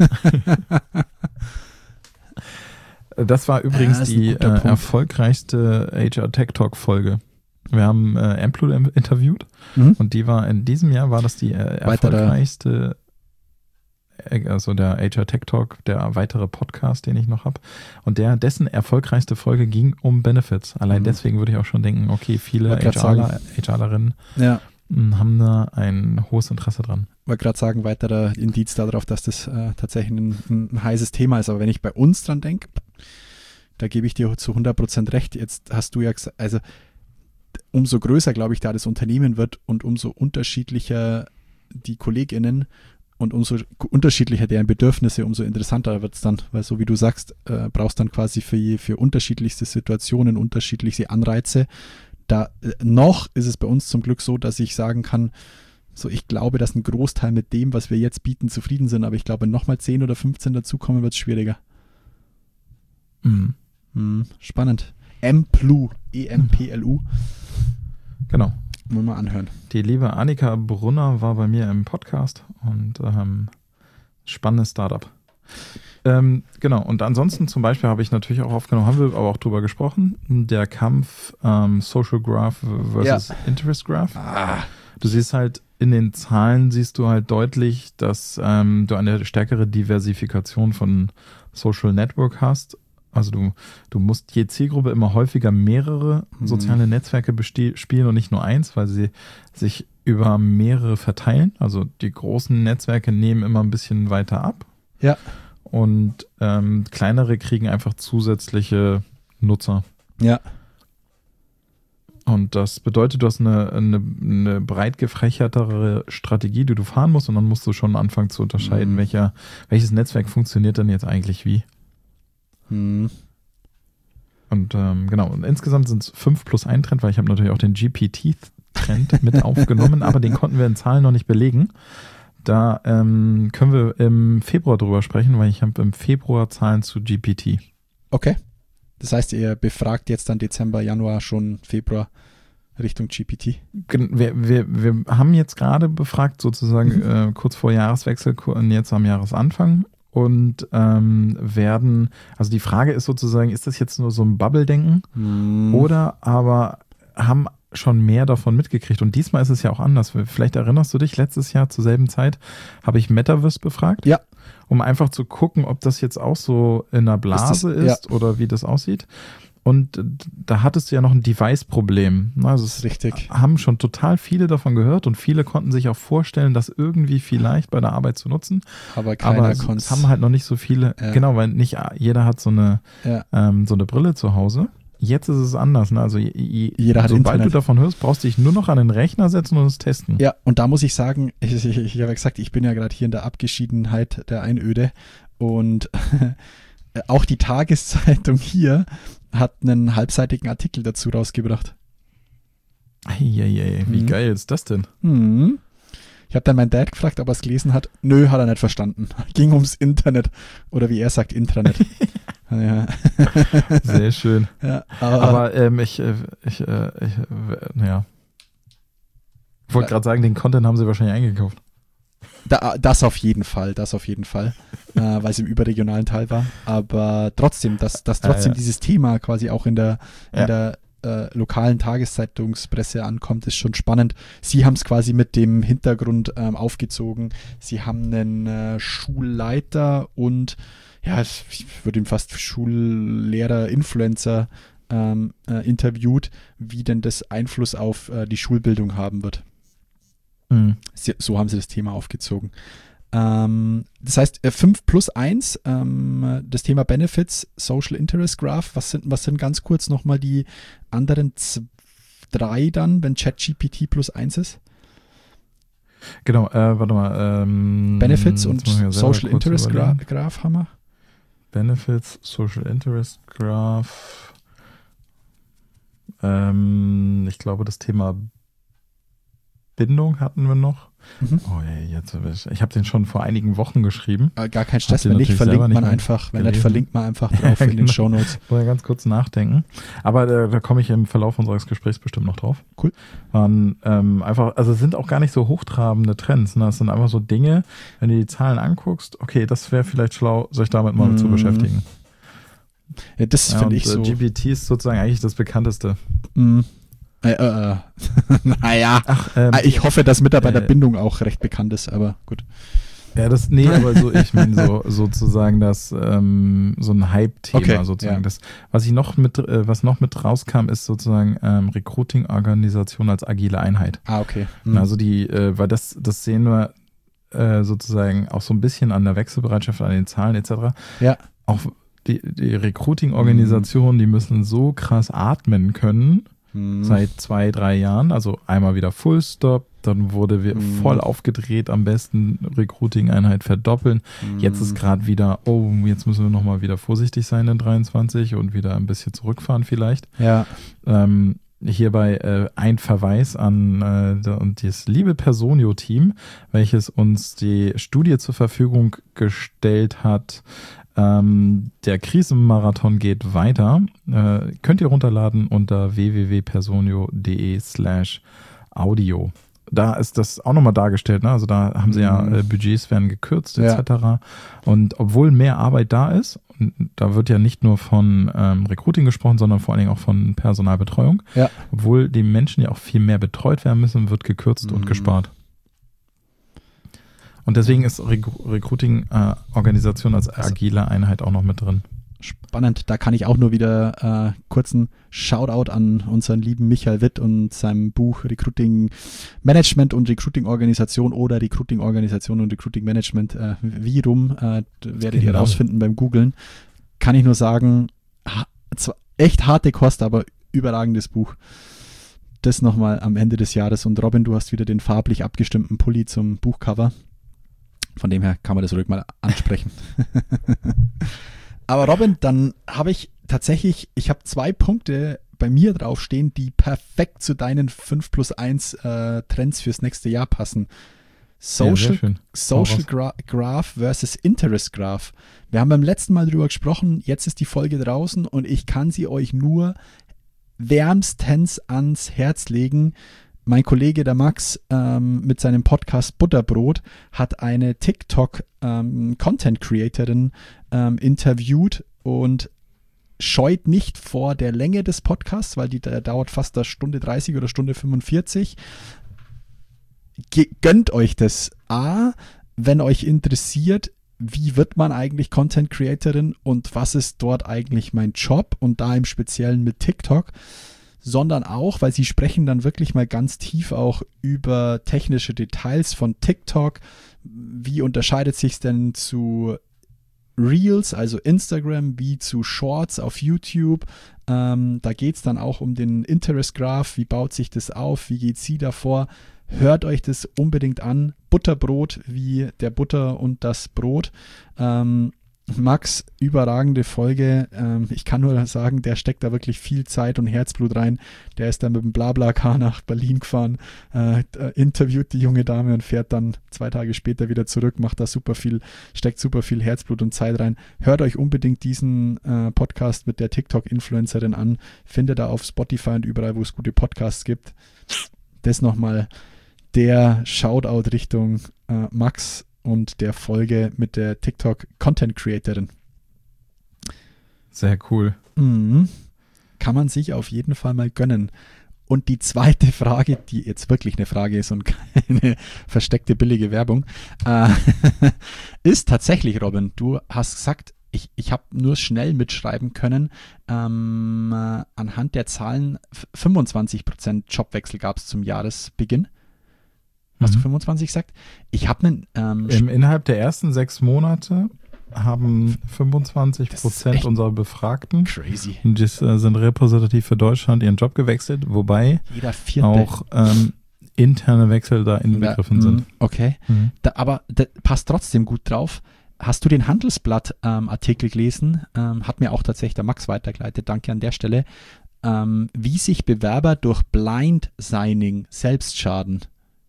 Das war übrigens Ja, das ist ein die guter äh, Punkt. erfolgreichste H R Tech Talk Folge. Wir haben äh, Amplu im- interviewt Mhm. und die war in diesem Jahr war das die äh, Weitere- erfolgreichste, äh, also der H R Tech Talk, der weitere Podcast, den ich noch habe. Und der dessen erfolgreichste Folge ging um Benefits. Allein Mhm. deswegen würde ich auch schon denken, okay, viele Wollte grad HRler, HRlerinnen Ja, mh, haben da ein hohes Interesse dran. wollte gerade sagen, weiterer Indiz darauf, dass das äh, tatsächlich ein, ein, ein heißes Thema ist. Aber wenn ich bei uns dran denke, da gebe ich dir zu hundert Prozent recht. Jetzt hast du ja gesagt, also umso größer, glaube ich, da das Unternehmen wird und umso unterschiedlicher die KollegInnen und umso unterschiedlicher deren Bedürfnisse, umso interessanter wird es dann. Weil so wie du sagst, äh, brauchst dann quasi für, für unterschiedlichste Situationen unterschiedlichste Anreize. Da äh, noch ist es bei uns zum Glück so, dass ich sagen kann, so ich glaube, dass ein Großteil mit dem, was wir jetzt bieten, zufrieden sind, aber ich glaube, nochmal zehn oder fünfzehn dazukommen, wird es schwieriger. Mhm. Hm, spannend. Amplu, E M P L U. Genau. Wollen wir mal anhören. Die liebe Annika Brunner war bei mir im Podcast und ähm, spannendes Startup. Ähm, genau, und ansonsten zum Beispiel habe ich natürlich auch aufgenommen, haben wir aber auch drüber gesprochen, der Kampf ähm, Social Graph versus Ja. Interest Graph. Ah, Du siehst halt in den Zahlen, siehst du halt deutlich, dass ähm, du eine stärkere Diversifikation von Social Network hast. Also du, du musst je Zielgruppe immer häufiger mehrere Mhm. soziale Netzwerke besti- spielen und nicht nur eins, weil sie sich über mehrere verteilen. Also die großen Netzwerke nehmen immer ein bisschen weiter ab ja. und ähm, kleinere kriegen einfach zusätzliche Nutzer. Ja. Und das bedeutet, du hast eine, eine, eine breit gefächertere Strategie, die du fahren musst, und dann musst du schon anfangen zu unterscheiden, Mhm. welcher, welches Netzwerk funktioniert denn jetzt eigentlich wie. Hm. Und ähm, genau, und insgesamt sind es fünf plus ein Trend, weil ich habe natürlich auch den G P T-Trend mit aufgenommen, aber den konnten wir in Zahlen noch nicht belegen. Da ähm, können wir im Februar drüber sprechen, weil ich habe im Februar Zahlen zu G P T. Okay. Das heißt, ihr befragt jetzt dann Dezember, Januar, schon Februar Richtung G P T. Gen- Wir, wir, wir haben jetzt gerade befragt, sozusagen äh, kurz vor Jahreswechsel und jetzt am Jahresanfang. Und ähm, werden, also die Frage ist sozusagen, ist das jetzt nur so ein Bubble-Denken Hm. oder aber haben schon mehr davon mitgekriegt? Und diesmal ist es ja auch anders. Vielleicht erinnerst du dich, letztes Jahr zur selben Zeit habe ich Metaverse befragt, Ja. um einfach zu gucken, ob das jetzt auch so in einer Blase Ist das- ist oder wie das aussieht. Und da hattest du ja noch ein Device-Problem. Also Das es ist richtig. haben schon total viele davon gehört und viele konnten sich auch vorstellen, das irgendwie vielleicht bei der Arbeit zu nutzen. Aber keiner Aber es, konnte es haben halt noch nicht so viele, Ja. genau, weil nicht jeder hat so eine, Ja. ähm, so eine Brille zu Hause. Jetzt ist es anders. Ne? Also je, je, Jeder hat sobald Internet. du davon hörst, brauchst du dich nur noch an den Rechner setzen und es testen. Ja, und da muss ich sagen, ich, ich, ich habe ja gesagt, ich bin ja gerade hier in der Abgeschiedenheit der Einöde und auch die Tageszeitung hier hat einen halbseitigen Artikel dazu rausgebracht. Eieiei, wie Mhm. geil ist das denn? Hm. Ich habe dann meinen Dad gefragt, ob er es gelesen hat. Nö, hat er nicht verstanden. Ging ums Internet oder wie er sagt, Intranet. ja. Sehr schön. ja, aber, Aber ähm, ich, äh, ich, äh, ich äh, naja. Ich wollte gerade sagen, den Content haben sie wahrscheinlich eingekauft. Da, das auf jeden Fall, das auf jeden Fall, äh, weil es im überregionalen Teil war. Aber trotzdem, dass, dass trotzdem ja, ja. dieses Thema quasi auch in der, in Ja. der äh, lokalen Tageszeitungspresse ankommt, ist schon spannend. Sie haben es quasi mit dem Hintergrund ähm, aufgezogen. Sie haben einen äh, Schulleiter und ja, ich würde ihn fast Schullehrer, Influencer ähm, äh, interviewt, wie denn das Einfluss auf äh, die Schulbildung haben wird. Mhm. Sie, so haben sie das Thema aufgezogen. Ähm, das heißt, äh, fünf plus eins, ähm, das Thema Benefits, Social Interest Graph, was sind, was sind ganz kurz nochmal die anderen z- drei dann, wenn ChatGPT plus eins ist? Genau, äh, warte mal. Ähm, Benefits und jetzt muss ich mir selber Social kurz Interest Gra- überlegen. Graph haben wir. Benefits, Social Interest Graph. Ähm, ich glaube, das Thema Bindung hatten wir noch. Mhm. Oh ey, jetzt ich habe den schon vor einigen Wochen geschrieben. Äh, gar kein Stress, Habt ihr wenn nicht, natürlich verlinkt selber man nicht mehr einfach, wenn nicht, gelesen. verlinkt man einfach drauf Ja, in den genau. Shownotes. Vorher ganz kurz nachdenken. Aber da, da komme ich im Verlauf unseres Gesprächs bestimmt noch drauf. Cool. Und, ähm, einfach, also es sind auch gar nicht so hochtrabende Trends. Ne? Es sind einfach so Dinge, wenn du die Zahlen anguckst, okay, das wäre vielleicht schlau, sich damit mal Mhm. zu beschäftigen. Ja, das Ja, finde und, ich so. äh, G P T ist sozusagen eigentlich das bekannteste. Mm. Äh, äh, äh. naja, Ach, ähm, Ah, ich hoffe, dass Mitarbeiterbindung äh, auch recht bekannt ist, aber gut. Ja, das, nee, aber so, ich meine so, sozusagen das, ähm, so ein Hype-Thema Okay, sozusagen. ja. Das, was ich noch mit, äh, was noch mit rauskam, ist sozusagen ähm, Recruiting-Organisation als agile Einheit. Ah, okay. Hm. Also die, äh, weil das, das sehen wir äh, sozusagen auch so ein bisschen an der Wechselbereitschaft, an den Zahlen et cetera. Ja. Auch die, die Recruiting-Organisationen, die müssen so krass atmen können, Hm. seit zwei, drei Jahren. Also einmal wieder Fullstop, dann wurde wir Mhm. voll aufgedreht, am besten Recruiting-Einheit verdoppeln. Hm. Jetzt ist gerade wieder, oh, jetzt müssen wir nochmal wieder vorsichtig sein in dreiundzwanzig und wieder ein bisschen zurückfahren vielleicht. Ja. Ähm, hierbei äh, ein Verweis an äh, und das liebe Personio-Team, welches uns die Studie zur Verfügung gestellt hat. Ähm, der Krisenmarathon geht weiter. Äh, könnt ihr runterladen unter w w w punkt personio punkt de slash audio. Da ist das auch nochmal dargestellt. Ne? Also da haben sie ja, äh, Budgets werden gekürzt et cetera. Ja. Und obwohl mehr Arbeit da ist, und da wird ja nicht nur von ähm, Recruiting gesprochen, sondern vor allen Dingen auch von Personalbetreuung. Ja. Obwohl die Menschen ja auch viel mehr betreut werden müssen, wird gekürzt Mhm. und gespart. Und deswegen ist Rec- Recruiting-Organisation äh, als agile Einheit auch noch mit drin. Spannend. Da kann ich auch nur wieder äh, kurzen Shoutout an unseren lieben Michael Witt und seinem Buch Recruiting Management und Recruiting Organisation oder Recruiting Organisation und Recruiting Management. Äh, wie rum äh, werdet ihr Genau. rausfinden beim Googlen. Kann ich nur sagen, ha, zwar echt harte Kost, aber überragendes Buch. Das nochmal am Ende des Jahres. Und Robin, du hast wieder den farblich abgestimmten Pulli zum Buchcover. Von dem her kann man das ruhig mal ansprechen. Aber Robin, dann habe ich tatsächlich, ich habe zwei Punkte bei mir draufstehen, die perfekt zu deinen fünf plus eins äh, Trends fürs nächste Jahr passen. Social, Ja, sehr schön. Social Hau raus. Gra- Graph versus Interest Graph. Wir haben beim letzten Mal drüber gesprochen, jetzt ist die Folge draußen und ich kann sie euch nur wärmstens ans Herz legen. Mein Kollege, der Max, ähm, mit seinem Podcast Butterbrot hat eine TikTok-Content-Creatorin ähm, interviewt und scheut nicht vor der Länge des Podcasts, weil die der dauert fast eine Stunde dreißig oder Stunde fünfundvierzig. Ge- gönnt euch das. A, wenn euch interessiert, wie wird man eigentlich Content Creatorin und was ist dort eigentlich mein Job und da im Speziellen mit TikTok, sondern auch, weil sie sprechen dann wirklich mal ganz tief auch über technische Details von TikTok. Wie unterscheidet sich es denn zu Reels, also Instagram, wie zu Shorts auf YouTube? Ähm, da geht es dann auch um den Interest Graph. Wie baut sich das auf? Wie geht sie davor? Hört euch das unbedingt an. Butterbrot wie der Butter und das Brot. Ähm, Max, überragende Folge. Ähm, ich kann nur sagen, der steckt da wirklich viel Zeit und Herzblut rein. Der ist dann mit dem BlaBlaCar nach Berlin gefahren, äh, interviewt die junge Dame und fährt dann zwei Tage später wieder zurück, macht da super viel, steckt super viel Herzblut und Zeit rein. Hört euch unbedingt diesen äh, Podcast mit der TikTok-Influencerin an. Findet da auf Spotify und überall, wo es gute Podcasts gibt. Das nochmal der Shoutout Richtung äh, Max und der Folge mit der TikTok-Content-Creatorin. Sehr cool. Mhm. Kann man sich auf jeden Fall mal gönnen. Und die zweite Frage, die jetzt wirklich eine Frage ist und keine versteckte billige Werbung, äh, ist tatsächlich, Robin, du hast gesagt, ich, ich habe nur schnell mitschreiben können, ähm, äh, anhand der Zahlen fünfundzwanzig Prozent Jobwechsel gab es zum Jahresbeginn. Hast Mhm. du fünfundzwanzig gesagt? Ich habe einen... Ähm, Im, innerhalb der ersten sechs Monate haben fünfundzwanzig Prozent echt unserer Befragten, crazy. und das äh, sind repräsentativ für Deutschland, ihren Job gewechselt, wobei Jeder vierte. auch ähm, interne Wechsel da inbegriffen Ja, sind. Okay, Mhm. da, aber da passt trotzdem gut drauf. Hast du den Handelsblatt-Artikel ähm, gelesen? Ähm, hat mir auch tatsächlich der Max weitergeleitet. Danke an der Stelle. Ähm, wie sich Bewerber durch Blind Signing selbst schaden.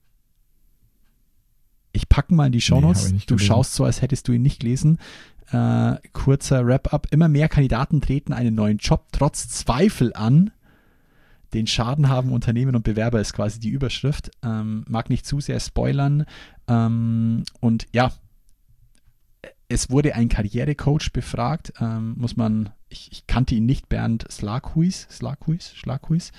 Ich packe mal in die Nee, Shownotes. hab ich nicht Du gelesen. schaust so, als hättest du ihn nicht gelesen. Äh, kurzer Wrap-up. Immer mehr Kandidaten treten einen neuen Job trotz Zweifel an. Den Schaden haben Unternehmen und Bewerber ist quasi die Überschrift. Ähm, mag nicht zu sehr spoilern. Ähm, und ja, es wurde ein Karrierecoach befragt. Ähm, muss man, ich, ich kannte ihn nicht, Bernd Slaghuis. Slaghuis? Schlaghuis?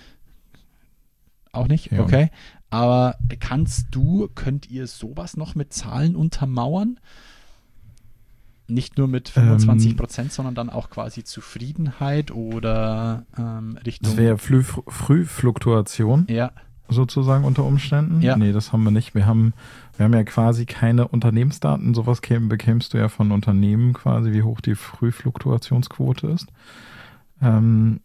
Auch nicht? Ja. Okay. Aber kannst du, könnt ihr sowas noch mit Zahlen untermauern? Nicht nur mit fünfundzwanzig Prozent, ähm, sondern dann auch quasi Zufriedenheit oder ähm, Richtung... Das wäre Früh, Frühfluktuation Ja, sozusagen unter Umständen. Ja. Nee, das haben wir nicht. Wir haben, wir haben ja quasi keine Unternehmensdaten. Sowas käm, bekämst du ja von Unternehmen quasi, wie hoch die Frühfluktuationsquote ist. Ähm,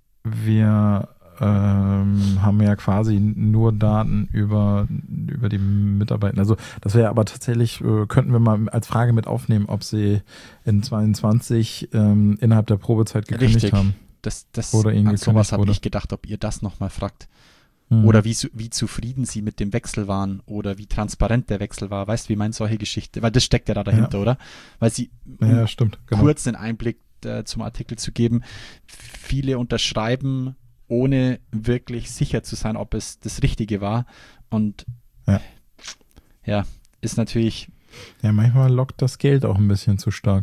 wir ähm, haben ja quasi nur Daten über, über die Mitarbeiter. Also das wäre aber tatsächlich, äh, könnten wir mal als Frage mit aufnehmen, ob sie in zweiundzwanzig ähm, innerhalb der Probezeit gekündigt richtig. haben. Das, das, Oder ihnen an gekündigt sowas habe wurde. ich gedacht, ob ihr das nochmal fragt. Mhm. Oder wie, su- wie zufrieden sie mit dem Wechsel waren oder wie transparent der Wechsel war. Weißt du, wie meint solche Geschichte? Weil das steckt ja da dahinter, Ja. oder? Weil sie, um Ja, stimmt. Genau. kurz den Einblick äh, zum Artikel zu geben, viele unterschreiben, ohne wirklich sicher zu sein, ob es das Richtige war. Und Ja. ja, ist natürlich, Ja, manchmal lockt das Geld auch ein bisschen zu stark.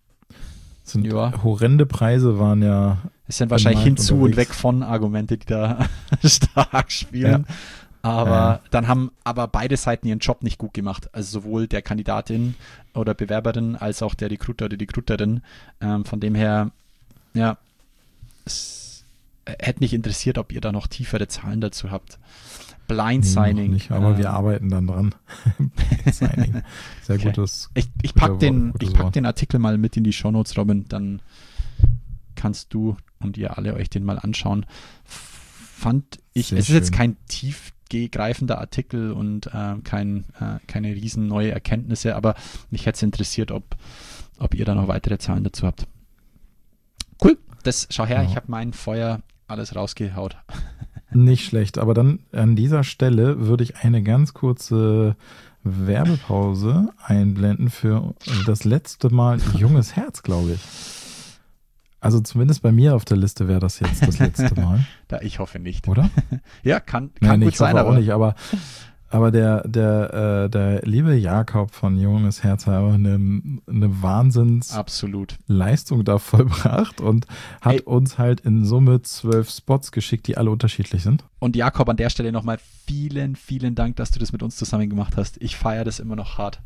Das sind Ja. horrende Preise waren ja. es sind wahrscheinlich Markt hinzu und unterwegs. weg von Argumente, die da stark spielen. Aber Ja. dann haben aber beide Seiten ihren Job nicht gut gemacht. Also sowohl der Kandidatin oder Bewerberin als auch der Recruiter oder die Recruiterin. Ähm, von dem her, ja, es hätte mich interessiert, ob ihr da noch tiefere Zahlen dazu habt. Blind Nee, noch Signing. nicht, aber äh, wir arbeiten dann dran. Signing. Sehr Okay. gutes. Ich, ich Guter pack, den, Wort, gutes ich pack Wort. den Artikel mal mit in die Shownotes, Robin, dann kannst du und ihr alle euch den mal anschauen. Fand ich, Sehr es ist jetzt schön. kein tiefgreifender Artikel und äh, kein, äh, keine riesen neue Erkenntnisse, aber mich hätte es interessiert, ob, ob ihr da noch weitere Zahlen dazu habt. Cool, das, schau her, Ja. ich habe mein Feuer alles rausgehaut. Nicht schlecht, aber dann an dieser Stelle würde ich eine ganz kurze Werbepause einblenden für das letzte Mal Junges Herz, glaube ich. Also zumindest bei mir auf der Liste wäre das jetzt das letzte Mal, Da, ich hoffe nicht. oder? Ja, kann, kann Nein, gut ich sein, hoffe aber auch nicht, aber, aber der, der, äh, der liebe Jakob von Junges Herz hat eine, eine Wahnsinnsleistung absolut. da vollbracht und hat Ey. uns halt in Summe zwölf Spots geschickt, die alle unterschiedlich sind. Und Jakob, an der Stelle nochmal vielen, vielen Dank, dass du das mit uns zusammen gemacht hast. Ich feiere das immer noch hart.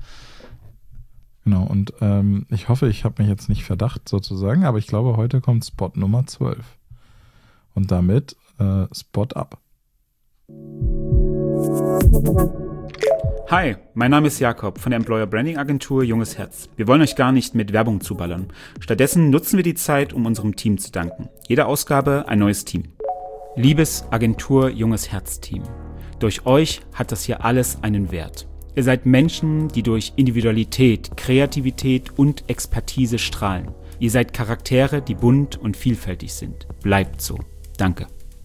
Genau, und ähm, ich hoffe, ich habe mich jetzt nicht verdacht sozusagen, aber ich glaube, heute kommt Spot Nummer zwölf. Und damit äh, Spot ab. Hi, mein Name ist Jakob von der Employer Branding Agentur Junges Herz. Wir wollen euch gar nicht mit Werbung zuballern. Stattdessen nutzen wir die Zeit, um unserem Team zu danken. Jede Ausgabe ein neues Team. Liebes Agentur Junges Herz Team, durch euch hat das hier alles einen Wert. Ihr seid Menschen, die durch Individualität, Kreativität und Expertise strahlen. Ihr seid Charaktere, die bunt und vielfältig sind. Bleibt so. Danke.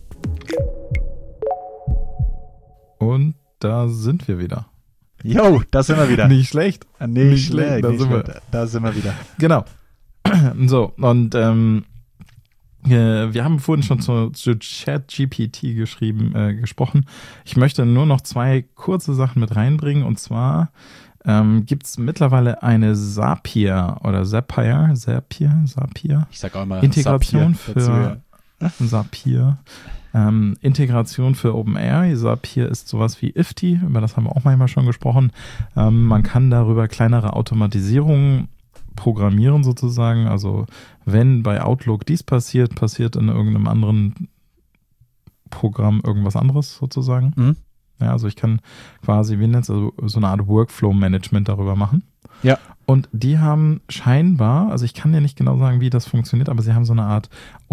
Und da sind wir wieder. Jo, da sind wir wieder. Nicht schlecht. Nicht, nicht schlecht, schlecht, da nicht sind wir. schlecht. Da sind wir wieder. Genau. So, und ähm, äh, wir haben vorhin schon zu, zu ChatGPT geschrieben, äh, gesprochen. Ich möchte nur noch zwei kurze Sachen mit reinbringen. Und zwar ähm, gibt es mittlerweile eine Zapier oder Zapier, Zapier, Zapier. Ich sag auch immer Integration Zapier für dazu. Zapier. Ähm, Integration für OpenAI. Zapier ist sowas wie Ifty, über das haben wir auch manchmal schon gesprochen. Ähm, man kann darüber kleinere Automatisierungen programmieren sozusagen. Also wenn bei Outlook dies passiert, passiert in irgendeinem anderen Programm irgendwas anderes sozusagen. Mhm. Ja, also ich kann quasi, wie nennt es, also so eine Art Workflow-Management darüber machen. Ja. Und die haben scheinbar, also ich kann dir nicht genau sagen, wie das funktioniert, aber sie haben so eine Art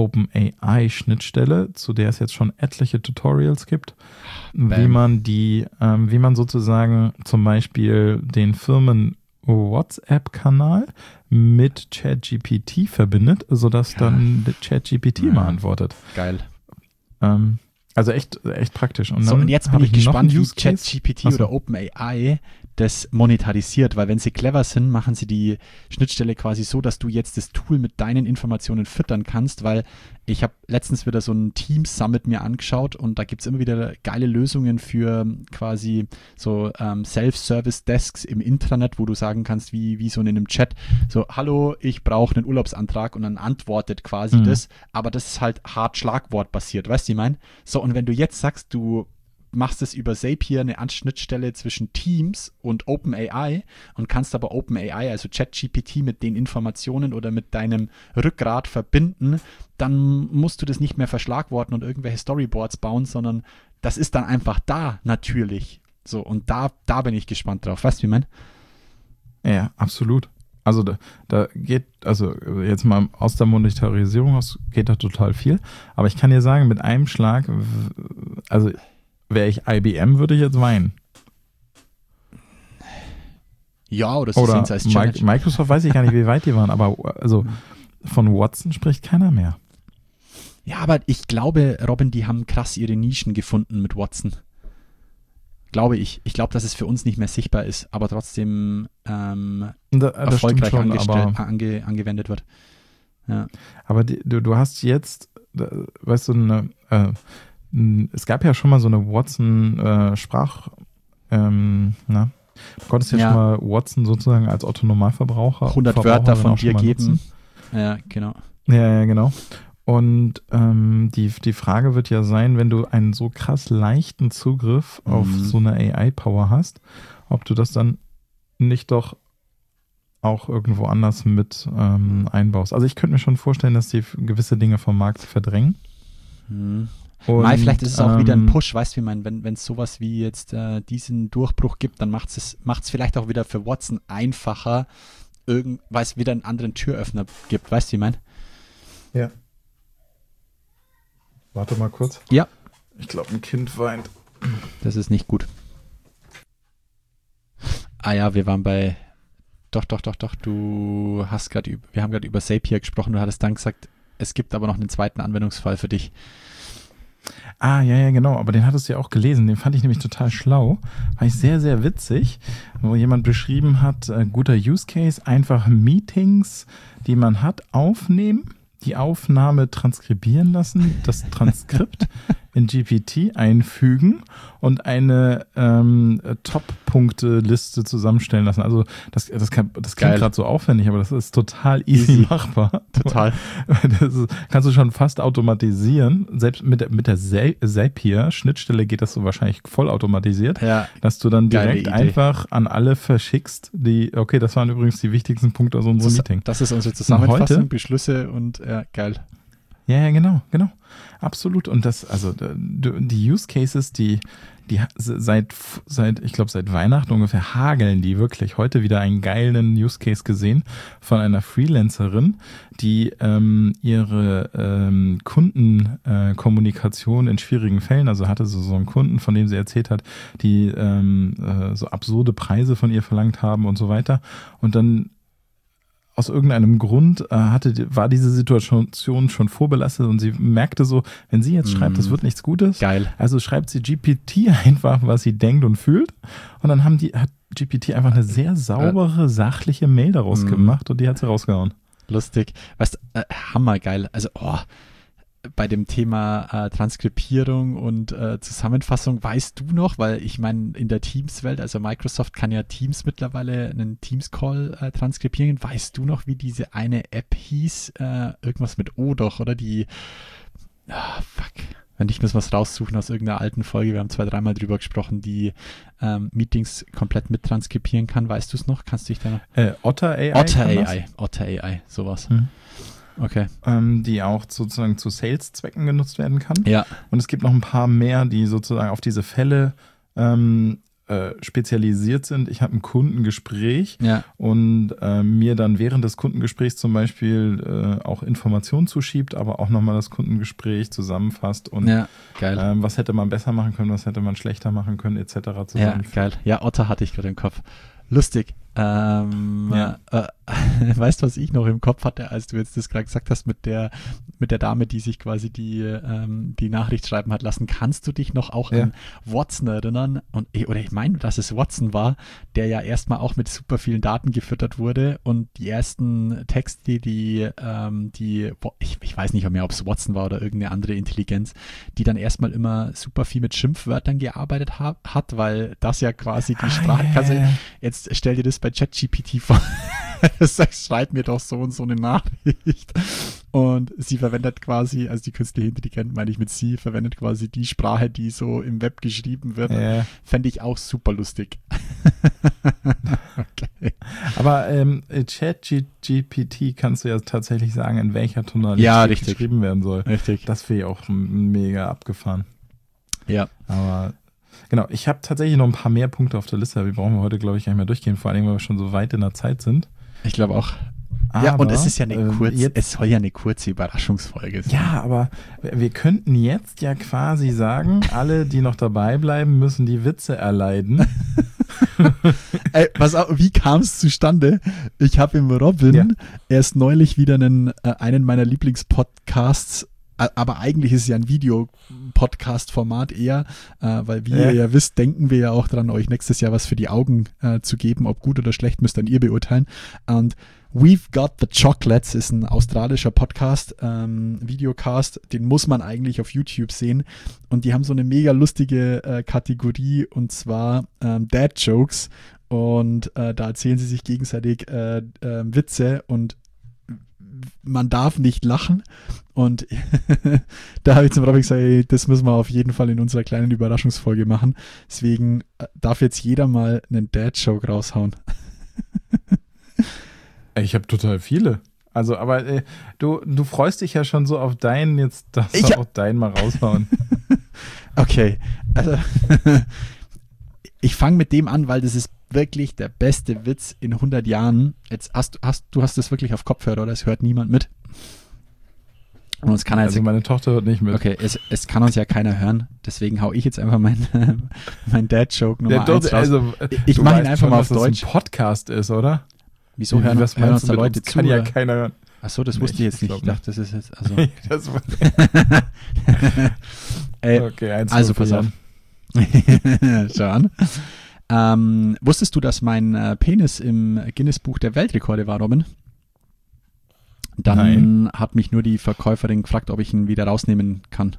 OpenAI-Schnittstelle, zu der es jetzt schon etliche Tutorials gibt, Bam. wie man die, ähm, wie man sozusagen zum Beispiel den Firmen WhatsApp-Kanal mit ChatGPT verbindet, sodass ja. dann ChatGPT ja. mal antwortet. Geil. Ähm, also echt, echt praktisch. Und so, und jetzt bin ich gespannt, wie ChatGPT Achso. oder OpenAI das monetarisiert, weil wenn sie clever sind, machen sie die Schnittstelle quasi so, dass du jetzt das Tool mit deinen Informationen füttern kannst, weil ich habe letztens wieder so ein Teams-Summit mir angeschaut und da gibt es immer wieder geile Lösungen für quasi so ähm, Self-Service-Desks im Intranet, wo du sagen kannst, wie, wie so in einem Chat, so, hallo, ich brauche einen Urlaubsantrag und dann antwortet quasi mhm. das, aber das ist halt hart schlagwortbasiert, weißt du, ich meine? So, und wenn du jetzt sagst, du machst es über Zapier, eine Schnittstelle zwischen Teams und OpenAI und kannst aber OpenAI, also ChatGPT, mit den Informationen oder mit deinem Rückgrat verbinden, dann musst du das nicht mehr verschlagworten und irgendwelche Storyboards bauen, sondern das ist dann einfach da, natürlich. So, und da, da bin ich gespannt drauf. Weißt du, wie ich meine? Ja, absolut. Also da, da geht, also jetzt mal aus der Monetarisierung aus, geht da total viel. Aber ich kann dir sagen, mit einem Schlag, also wäre ich I B M, würde ich jetzt weinen. Ja, oder sie oder sehen es als Challenge. Microsoft weiß ich gar nicht, wie weit die waren, aber also von Watson spricht keiner mehr. Ja, aber ich glaube, Robin, die haben krass ihre Nischen gefunden mit Watson. Glaube ich. Ich glaube, dass es für uns nicht mehr sichtbar ist, aber trotzdem ähm, da, erfolgreich schon, aber, ange, angewendet wird. Ja. Aber die, du, du hast jetzt, weißt du, eine äh, es gab ja schon mal so eine Watson-Sprach, äh, ähm, na, du konntest ja, ja schon mal Watson sozusagen als Otto-Normalverbraucher hundert Wörter von dir geben. Ja, genau. Ja, ja, genau. Und ähm, die, die Frage wird ja sein, wenn du einen so krass leichten Zugriff mhm. auf so eine A I-Power hast, ob du das dann nicht doch auch irgendwo anders mit ähm, einbaust. Also ich könnte mir schon vorstellen, dass die gewisse Dinge vom Markt verdrängen. Mhm. Und, Mai, vielleicht ist es auch ähm, wieder ein Push, weißt du, wie man, wenn es sowas wie jetzt äh, diesen Durchbruch gibt, dann macht es macht's vielleicht auch wieder für Watson einfacher, weil es wieder einen anderen Türöffner gibt, weißt du, wie ich meine? Ja. Warte mal kurz. Ja. Ich glaube, ein Kind weint. Das ist nicht gut. Ah ja, wir waren bei, doch, doch, doch, doch, du hast gerade, wir haben gerade über Zapier gesprochen, du hattest dann gesagt, es gibt aber noch einen zweiten Anwendungsfall für dich. Ah, ja, ja, genau, aber den hattest du ja auch gelesen, den fand ich nämlich total schlau, fand ich sehr, sehr witzig, wo jemand beschrieben hat, äh, guter Use Case, einfach Meetings, die man hat, aufnehmen, die Aufnahme transkribieren lassen, das Transkript in G P T einfügen und eine ähm, Top-Punkte-Liste zusammenstellen lassen. Also das, das, kann, das klingt gerade so aufwendig, aber das ist total easy, easy. machbar. Total. Das ist, kannst du schon fast automatisieren. Selbst mit der, mit der Zapier-Schnittstelle geht das so wahrscheinlich vollautomatisiert, ja, dass du dann direkt einfach an alle verschickst, die, okay, das waren übrigens die wichtigsten Punkte aus unserem Zus- Meeting. Das ist unsere Zusammenfassung, heute, Beschlüsse und ja, geil. Ja, ja, genau, genau. Absolut. Und das, also die Use Cases, die, die seit, seit, ich glaube, seit Weihnachten ungefähr hageln die wirklich. Heute wieder einen geilen Use Case gesehen von einer Freelancerin, die ähm, ihre ähm, Kundenkommunikation äh, in schwierigen Fällen, also hatte so, so einen Kunden, von dem sie erzählt hat, die ähm, äh, so absurde Preise von ihr verlangt haben und so weiter. Und dann aus irgendeinem Grund äh, hatte, war diese Situation schon vorbelastet und sie merkte so, wenn sie jetzt schreibt, das wird nichts Gutes. Geil. Also schreibt sie G P T einfach, was sie denkt und fühlt. Und dann haben die, hat G P T einfach eine sehr saubere, sachliche Mail daraus mm. gemacht und die hat sie rausgehauen. Lustig. Weißt du, äh, hammergeil. Also, oh, bei dem Thema äh, Transkribierung und äh, Zusammenfassung, weißt du noch, weil ich meine, in der Teams-Welt, also Microsoft kann ja Teams mittlerweile einen Teams-Call äh, transkribieren. Weißt du noch, wie diese eine App hieß? Äh, irgendwas mit O doch, oder? Die, ah, fuck. Wenn nicht, müssen wir es raussuchen aus irgendeiner alten Folge. Wir haben zwei, dreimal drüber gesprochen, die ähm, Meetings komplett mittranskribieren kann. Weißt du es noch? Kannst du dich da noch? Äh, Otter A I. Otter A I. Otter A I, sowas. Hm. Okay. Ähm, die auch sozusagen zu Sales-Zwecken genutzt werden kann. Ja. Und es gibt noch ein paar mehr, die sozusagen auf diese Fälle ähm, äh, spezialisiert sind. Ich habe ein Kundengespräch ja. und äh, mir dann während des Kundengesprächs zum Beispiel äh, auch Informationen zuschiebt, aber auch nochmal das Kundengespräch zusammenfasst und ja, geil. Ähm, was hätte man besser machen können, was hätte man schlechter machen können, et cetera zusammenführen. Ja, geil. Ja, Otter hatte ich gerade im Kopf. Lustig. Ähm, ja. äh, weißt du, was ich noch im Kopf hatte, als du jetzt das gerade gesagt hast mit der mit der Dame, die sich quasi die ähm, die Nachricht schreiben hat lassen. Kannst du dich noch auch ja. an Watson erinnern? Und oder ich meine, dass es Watson war, der ja erstmal auch mit super vielen Daten gefüttert wurde und die ersten Texte, die ähm, die ich, ich weiß nicht mehr, ob es Watson war oder irgendeine andere Intelligenz, die dann erstmal immer super viel mit Schimpfwörtern gearbeitet ha- hat, weil das ja quasi die Sprache. Ah, yeah. Also, jetzt stell dir das bei ChatGPT vor. Sagst, schreib mir doch so und so eine Nachricht. Und sie verwendet quasi, also die künstliche Intelligenz meine ich mit sie, verwendet quasi die Sprache, die so im Web geschrieben wird. Ja. Fände ich auch super lustig. Okay. Aber ähm, ChatGPT kannst du ja tatsächlich sagen, in welcher Tonalität ja, geschrieben werden soll. Richtig. Das finde ich auch mega abgefahren. Ja. Aber genau, ich habe tatsächlich noch ein paar mehr Punkte auf der Liste. Wir brauchen heute, glaube ich, gar nicht mehr durchgehen, vor allem, weil wir schon so weit in der Zeit sind. Ich glaube auch. Aber, ja, und es ist ja eine kurze, äh, jetzt, es soll ja eine kurze Überraschungsfolge sein. Ja, aber wir könnten jetzt ja quasi sagen, alle, die noch dabei bleiben, müssen die Witze erleiden. Ey, pass auf, wie kam es zustande? Ich habe im Robin ja. erst neulich wieder einen, äh, einen meiner Lieblingspodcasts, aber eigentlich ist es ja ein Video-Podcast-Format eher, äh, weil wie ja. ihr ja wisst, denken wir ja auch dran, euch nächstes Jahr was für die Augen äh, zu geben. Ob gut oder schlecht, müsst dann ihr beurteilen. Und We've Got the Chocolates ist ein australischer Podcast, ähm, Videocast, den muss man eigentlich auf YouTube sehen. Und die haben so eine mega lustige äh, Kategorie, und zwar ähm, Dad Jokes. Und äh, da erzählen sie sich gegenseitig äh, äh, Witze und man darf nicht lachen. Und da habe ich zum Robin gesagt, ey, das müssen wir auf jeden Fall in unserer kleinen Überraschungsfolge machen. Deswegen darf jetzt jeder mal einen Dad-Joke raushauen. Ich habe total viele. Also, aber äh, du, du freust dich ja schon so auf deinen, jetzt darfst ich du auch deinen mal raushauen. Okay, also ich fange mit dem an, weil das ist wirklich der beste Witz in hundert Jahren. Jetzt hast, hast du hast das wirklich auf Kopfhörer, oder? Es hört niemand mit. Und uns kann also jetzt, meine Tochter hört nicht mit. Okay, es, es kann uns ja keiner hören. Deswegen hau ich jetzt einfach mein, mein Dad-Joke Nummer ja, doch, eins raus. Also, ich mache ihn einfach schon, mal auf dass Deutsch. Das ein Podcast ist, oder? Wieso hören, was hören uns du da mit Leute uns? zu? Kann ja oder? keiner hören. Achso, das wusste nee, ich jetzt nicht. Ich dachte, das ist jetzt, also. das war Ey, okay, eins also pass auf. Schau an. Ähm, wusstest du, dass mein äh, Penis im Guinness-Buch der Weltrekorde war, Robin? Dann Nein. hat mich nur die Verkäuferin gefragt, ob ich ihn wieder rausnehmen kann.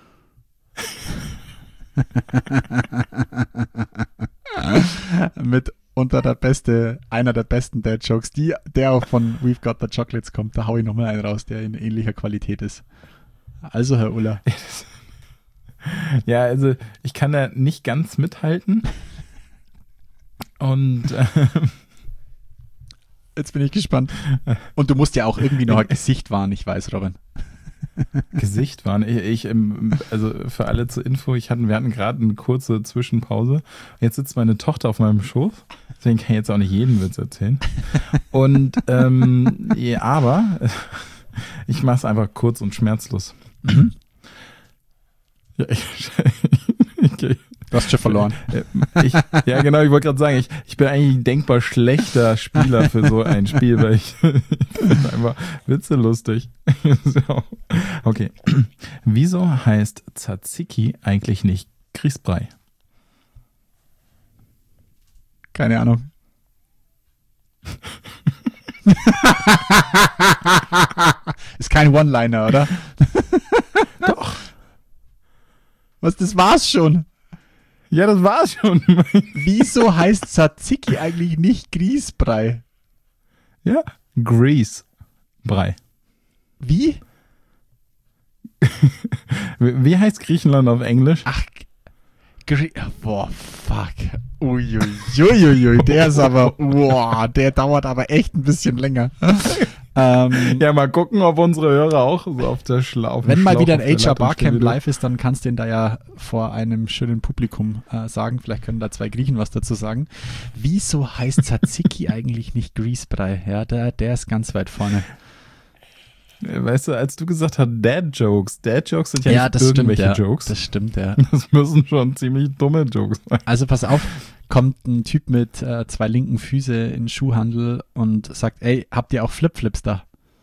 Mit unter der beste, einer der besten Dad-Jokes, die, der auch von We've Got the Chocolates kommt. Da hau ich nochmal einen raus, der in ähnlicher Qualität ist. Also, Herr Uller. Ja, also ich kann da nicht ganz mithalten. Und ähm, jetzt bin ich gespannt. Und du musst ja auch irgendwie noch ein Gesicht wahren, ich weiß, Robin. Gesicht wahren. Ich, ich, also für alle zur Info, ich hatten, wir hatten gerade eine kurze Zwischenpause. Jetzt sitzt meine Tochter auf meinem Schoß. Deswegen kann ich jetzt auch nicht jeden Witz erzählen. Und ähm, ja, aber ich mache es einfach kurz und schmerzlos. Mhm. Ja, ich, okay. Du hast schon verloren. Ich, ja, genau, ich wollte gerade sagen, ich, ich bin eigentlich ein denkbar schlechter Spieler für so ein Spiel, weil ich, ich finde einfach Witze lustig. So. Okay. Wieso heißt Tzatziki eigentlich nicht Grießbrei? Keine Ahnung. Ist kein One-Liner, oder? Was, das war's schon? Ja, das war's schon. Wieso heißt Tzatziki eigentlich nicht Grießbrei? Ja, Grease-Brei. Wie? Wie heißt Griechenland auf Englisch? Ach, Grie boah, fuck. Uiuiuiui, der ist aber, boah, der dauert aber echt ein bisschen länger. ähm, Ja, mal gucken, ob unsere Hörer auch so auf der Schlaufe. Wenn mal wieder ein H R Barcamp live ist, dann kannst du den da ja vor einem schönen Publikum äh, sagen. Vielleicht können da zwei Griechen was dazu sagen. Wieso heißt Tzatziki eigentlich nicht Grießbrei? Ja, der, der ist ganz weit vorne. Weißt du, als du gesagt hast, Dad-Jokes, Dad-Jokes sind ja, Ja, nicht das stimmt, irgendwelche ja. Jokes. Das stimmt, ja. Das müssen schon ziemlich dumme Jokes sein. Also pass auf, kommt ein Typ mit äh, zwei linken Füße in den Schuhhandel und sagt, ey, habt ihr auch Flipflips da?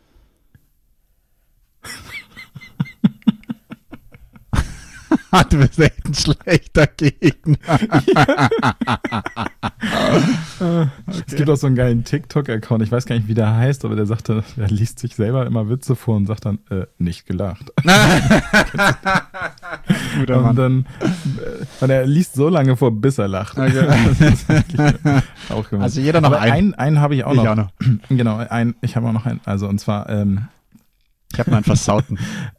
Du bist echt ein schlechter Gegner. Okay. Es gibt auch so einen geilen TikTok-Account, ich weiß gar nicht, wie der heißt, aber der sagt, dann- der liest sich selber immer Witze vor und sagt dann, äh, nicht gelacht. Guter Und Mann. dann, äh, und er liest so lange vor, bis er lacht. Okay. Das ist wirklich, äh, auch gemacht. Also jeder noch Aber einen. einen. Einen habe ich auch Ich noch. auch noch. Genau, ein, ich habe auch noch einen. Also und zwar, ähm, Ich habe mal einen versauten.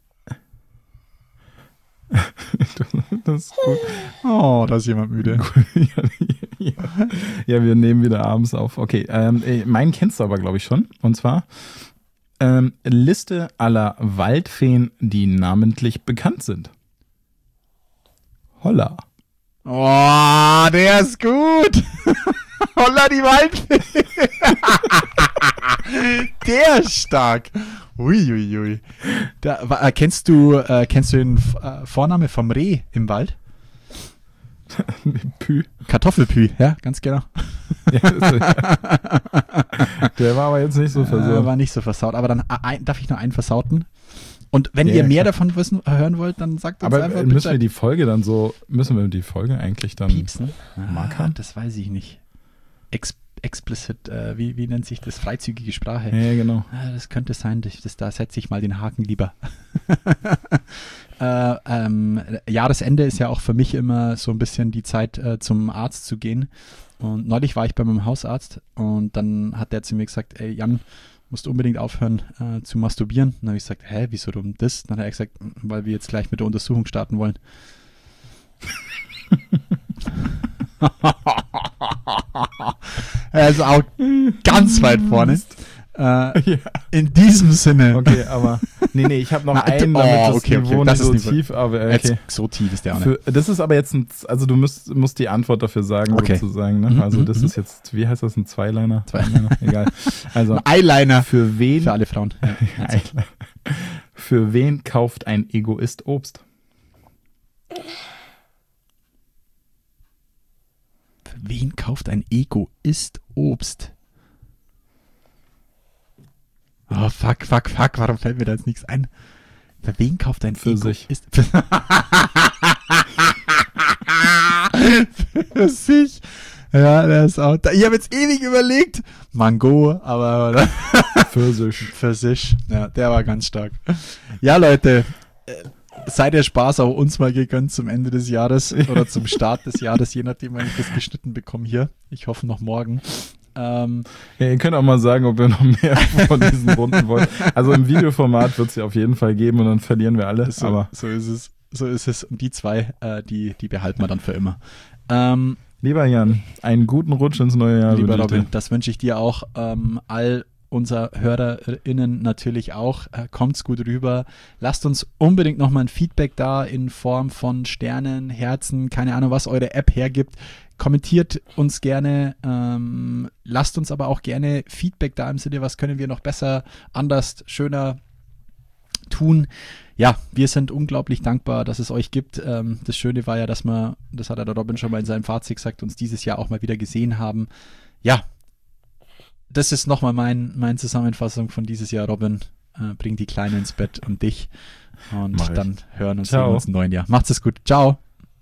das ist gut. Oh, da ist jemand müde. ja, ja, ja, wir nehmen wieder abends auf. Okay, ähm, äh, meinen kennst du aber, glaube ich, schon. Und zwar ähm, Liste aller Waldfeen, die namentlich bekannt sind. Holla. Oh, der ist gut. Holla die Waldfee. Der ist stark. Uiuiui. Ui, ui. Da, äh, kennst du, äh, kennst du den äh, Vorname vom Reh im Wald? Pü. Kartoffelpü, ja, ganz genau. Ja, das, ja. Der war aber jetzt nicht so Äh, versaut. war nicht so versaut. Aber dann äh, ein, darf ich noch einen versauten? Und wenn Ja, ihr ja, mehr klar. davon wissen, hören wollt, dann sagt uns Aber einfach äh, müssen bitte wir die Folge dann so, müssen wir die Folge eigentlich dann piepsen. markern? Ah, das weiß ich nicht. Ex explicit, äh, wie, wie nennt sich das? Freizügige Sprache. Ja, genau. Ah, das könnte sein, das, das, da setze ich mal den Haken lieber. äh, ähm, Jahresende ist ja auch für mich immer so ein bisschen die Zeit, äh, zum Arzt zu gehen. Und neulich war ich bei meinem Hausarzt und dann hat der zu mir gesagt, ey Jan, musst unbedingt aufhören äh, zu masturbieren. Und dann habe ich gesagt, hä, wieso denn das? Dann hat er gesagt, weil wir jetzt gleich mit der Untersuchung starten wollen. Er ist auch ganz weit vorne. Äh, Ja. In diesem Sinne. Okay, aber nee, nee, ich habe noch Na, einen, oh, damit das okay, okay, Niveau das nicht so ist Niveau. tief, aber okay. Jetzt, so tief ist der auch nicht. Für, das ist aber jetzt ein, also du musst, musst die Antwort dafür sagen, Okay. sozusagen, ne? Mhm, Also das mhm. ist jetzt, wie heißt das, ein Zweiliner? Zweiliner. Egal. Also Ein Eyeliner für wen, für alle Frauen. Ja, Eyeliner. Für wen kauft ein Egoist Obst? Für wen kauft ein Egoist Obst? Oh, fuck, fuck, fuck, warum fällt mir da jetzt nichts ein? Für wen kauft ein Für Egoist? sich. Für sich. Ja, der ist auch da. Ich habe jetzt ewig überlegt. Mango, aber Pfirsich. für sich. Ja, der war ganz stark. Ja, Leute, äh, sei der Spaß auch uns mal gegönnt zum Ende des Jahres oder zum Start des Jahres, je nachdem, wann ich das geschnitten bekomme hier. Ich hoffe noch morgen. Ähm, Ja, ihr könnt auch mal sagen, ob ihr noch mehr von diesen Runden wollt. Also im Videoformat wird es ja auf jeden Fall geben und dann verlieren wir alle. so, Aber so ist es. So ist es. Und die zwei, äh, die, die behalten wir dann für immer. Ähm, lieber Jan, einen guten Rutsch ins neue Jahr. Lieber wünsche ich dir. Robin, das wünsche ich dir auch. Ähm, all unser HörerInnen natürlich auch. Äh, kommt's gut rüber. Lasst uns unbedingt nochmal ein Feedback da in Form von Sternen, Herzen, keine Ahnung, was eure App hergibt. Kommentiert uns gerne. Ähm, lasst uns aber auch gerne Feedback da im Sinne, was können wir noch besser, anders, schöner tun. Ja, wir sind unglaublich dankbar, dass es euch gibt. Ähm, das Schöne war ja, dass wir, das hat ja der Robin schon mal in seinem Fazit gesagt, uns dieses Jahr auch mal wieder gesehen haben. Ja, das ist nochmal mein, meine Zusammenfassung von dieses Jahr, Robin. Äh, bring die Kleine ins Bett und dich. Und Mach ich. dann hören uns, Ciao. sehen wir uns im neuen Jahr. Macht's es gut. Ciao.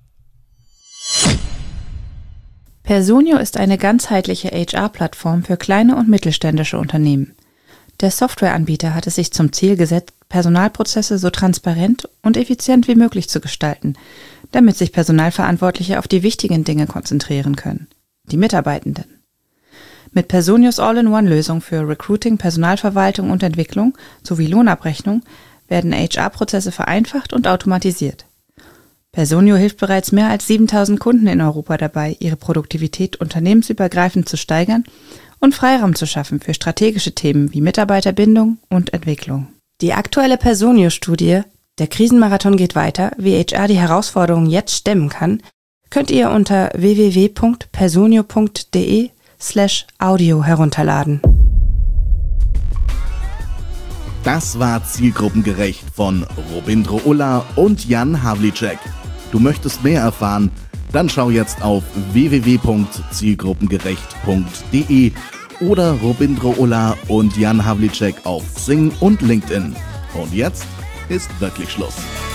Personio ist eine ganzheitliche H R-Plattform für kleine und mittelständische Unternehmen. Der Softwareanbieter hat es sich zum Ziel gesetzt, Personalprozesse so transparent und effizient wie möglich zu gestalten, damit sich Personalverantwortliche auf die wichtigen Dinge konzentrieren können, die Mitarbeitenden. Mit Personios All-in-One-Lösung für Recruiting, Personalverwaltung und Entwicklung sowie Lohnabrechnung werden H R-Prozesse vereinfacht und automatisiert. Personio hilft bereits mehr als siebentausend Kunden in Europa dabei, ihre Produktivität unternehmensübergreifend zu steigern und Freiraum zu schaffen für strategische Themen wie Mitarbeiterbindung und Entwicklung. Die aktuelle Personio-Studie Der Krisenmarathon geht weiter, wie H R die Herausforderungen jetzt stemmen kann, könnt ihr unter w w w punkt personio punkt d e slash audio herunterladen. Das war Zielgruppengerecht von Robindro Ulla und Jan Havlicek. Du möchtest mehr erfahren? Dann schau jetzt auf w w w punkt zielgruppengerecht punkt d e oder Robindro Ulla und Jan Havlicek auf Xing und LinkedIn. Und jetzt ist wirklich Schluss.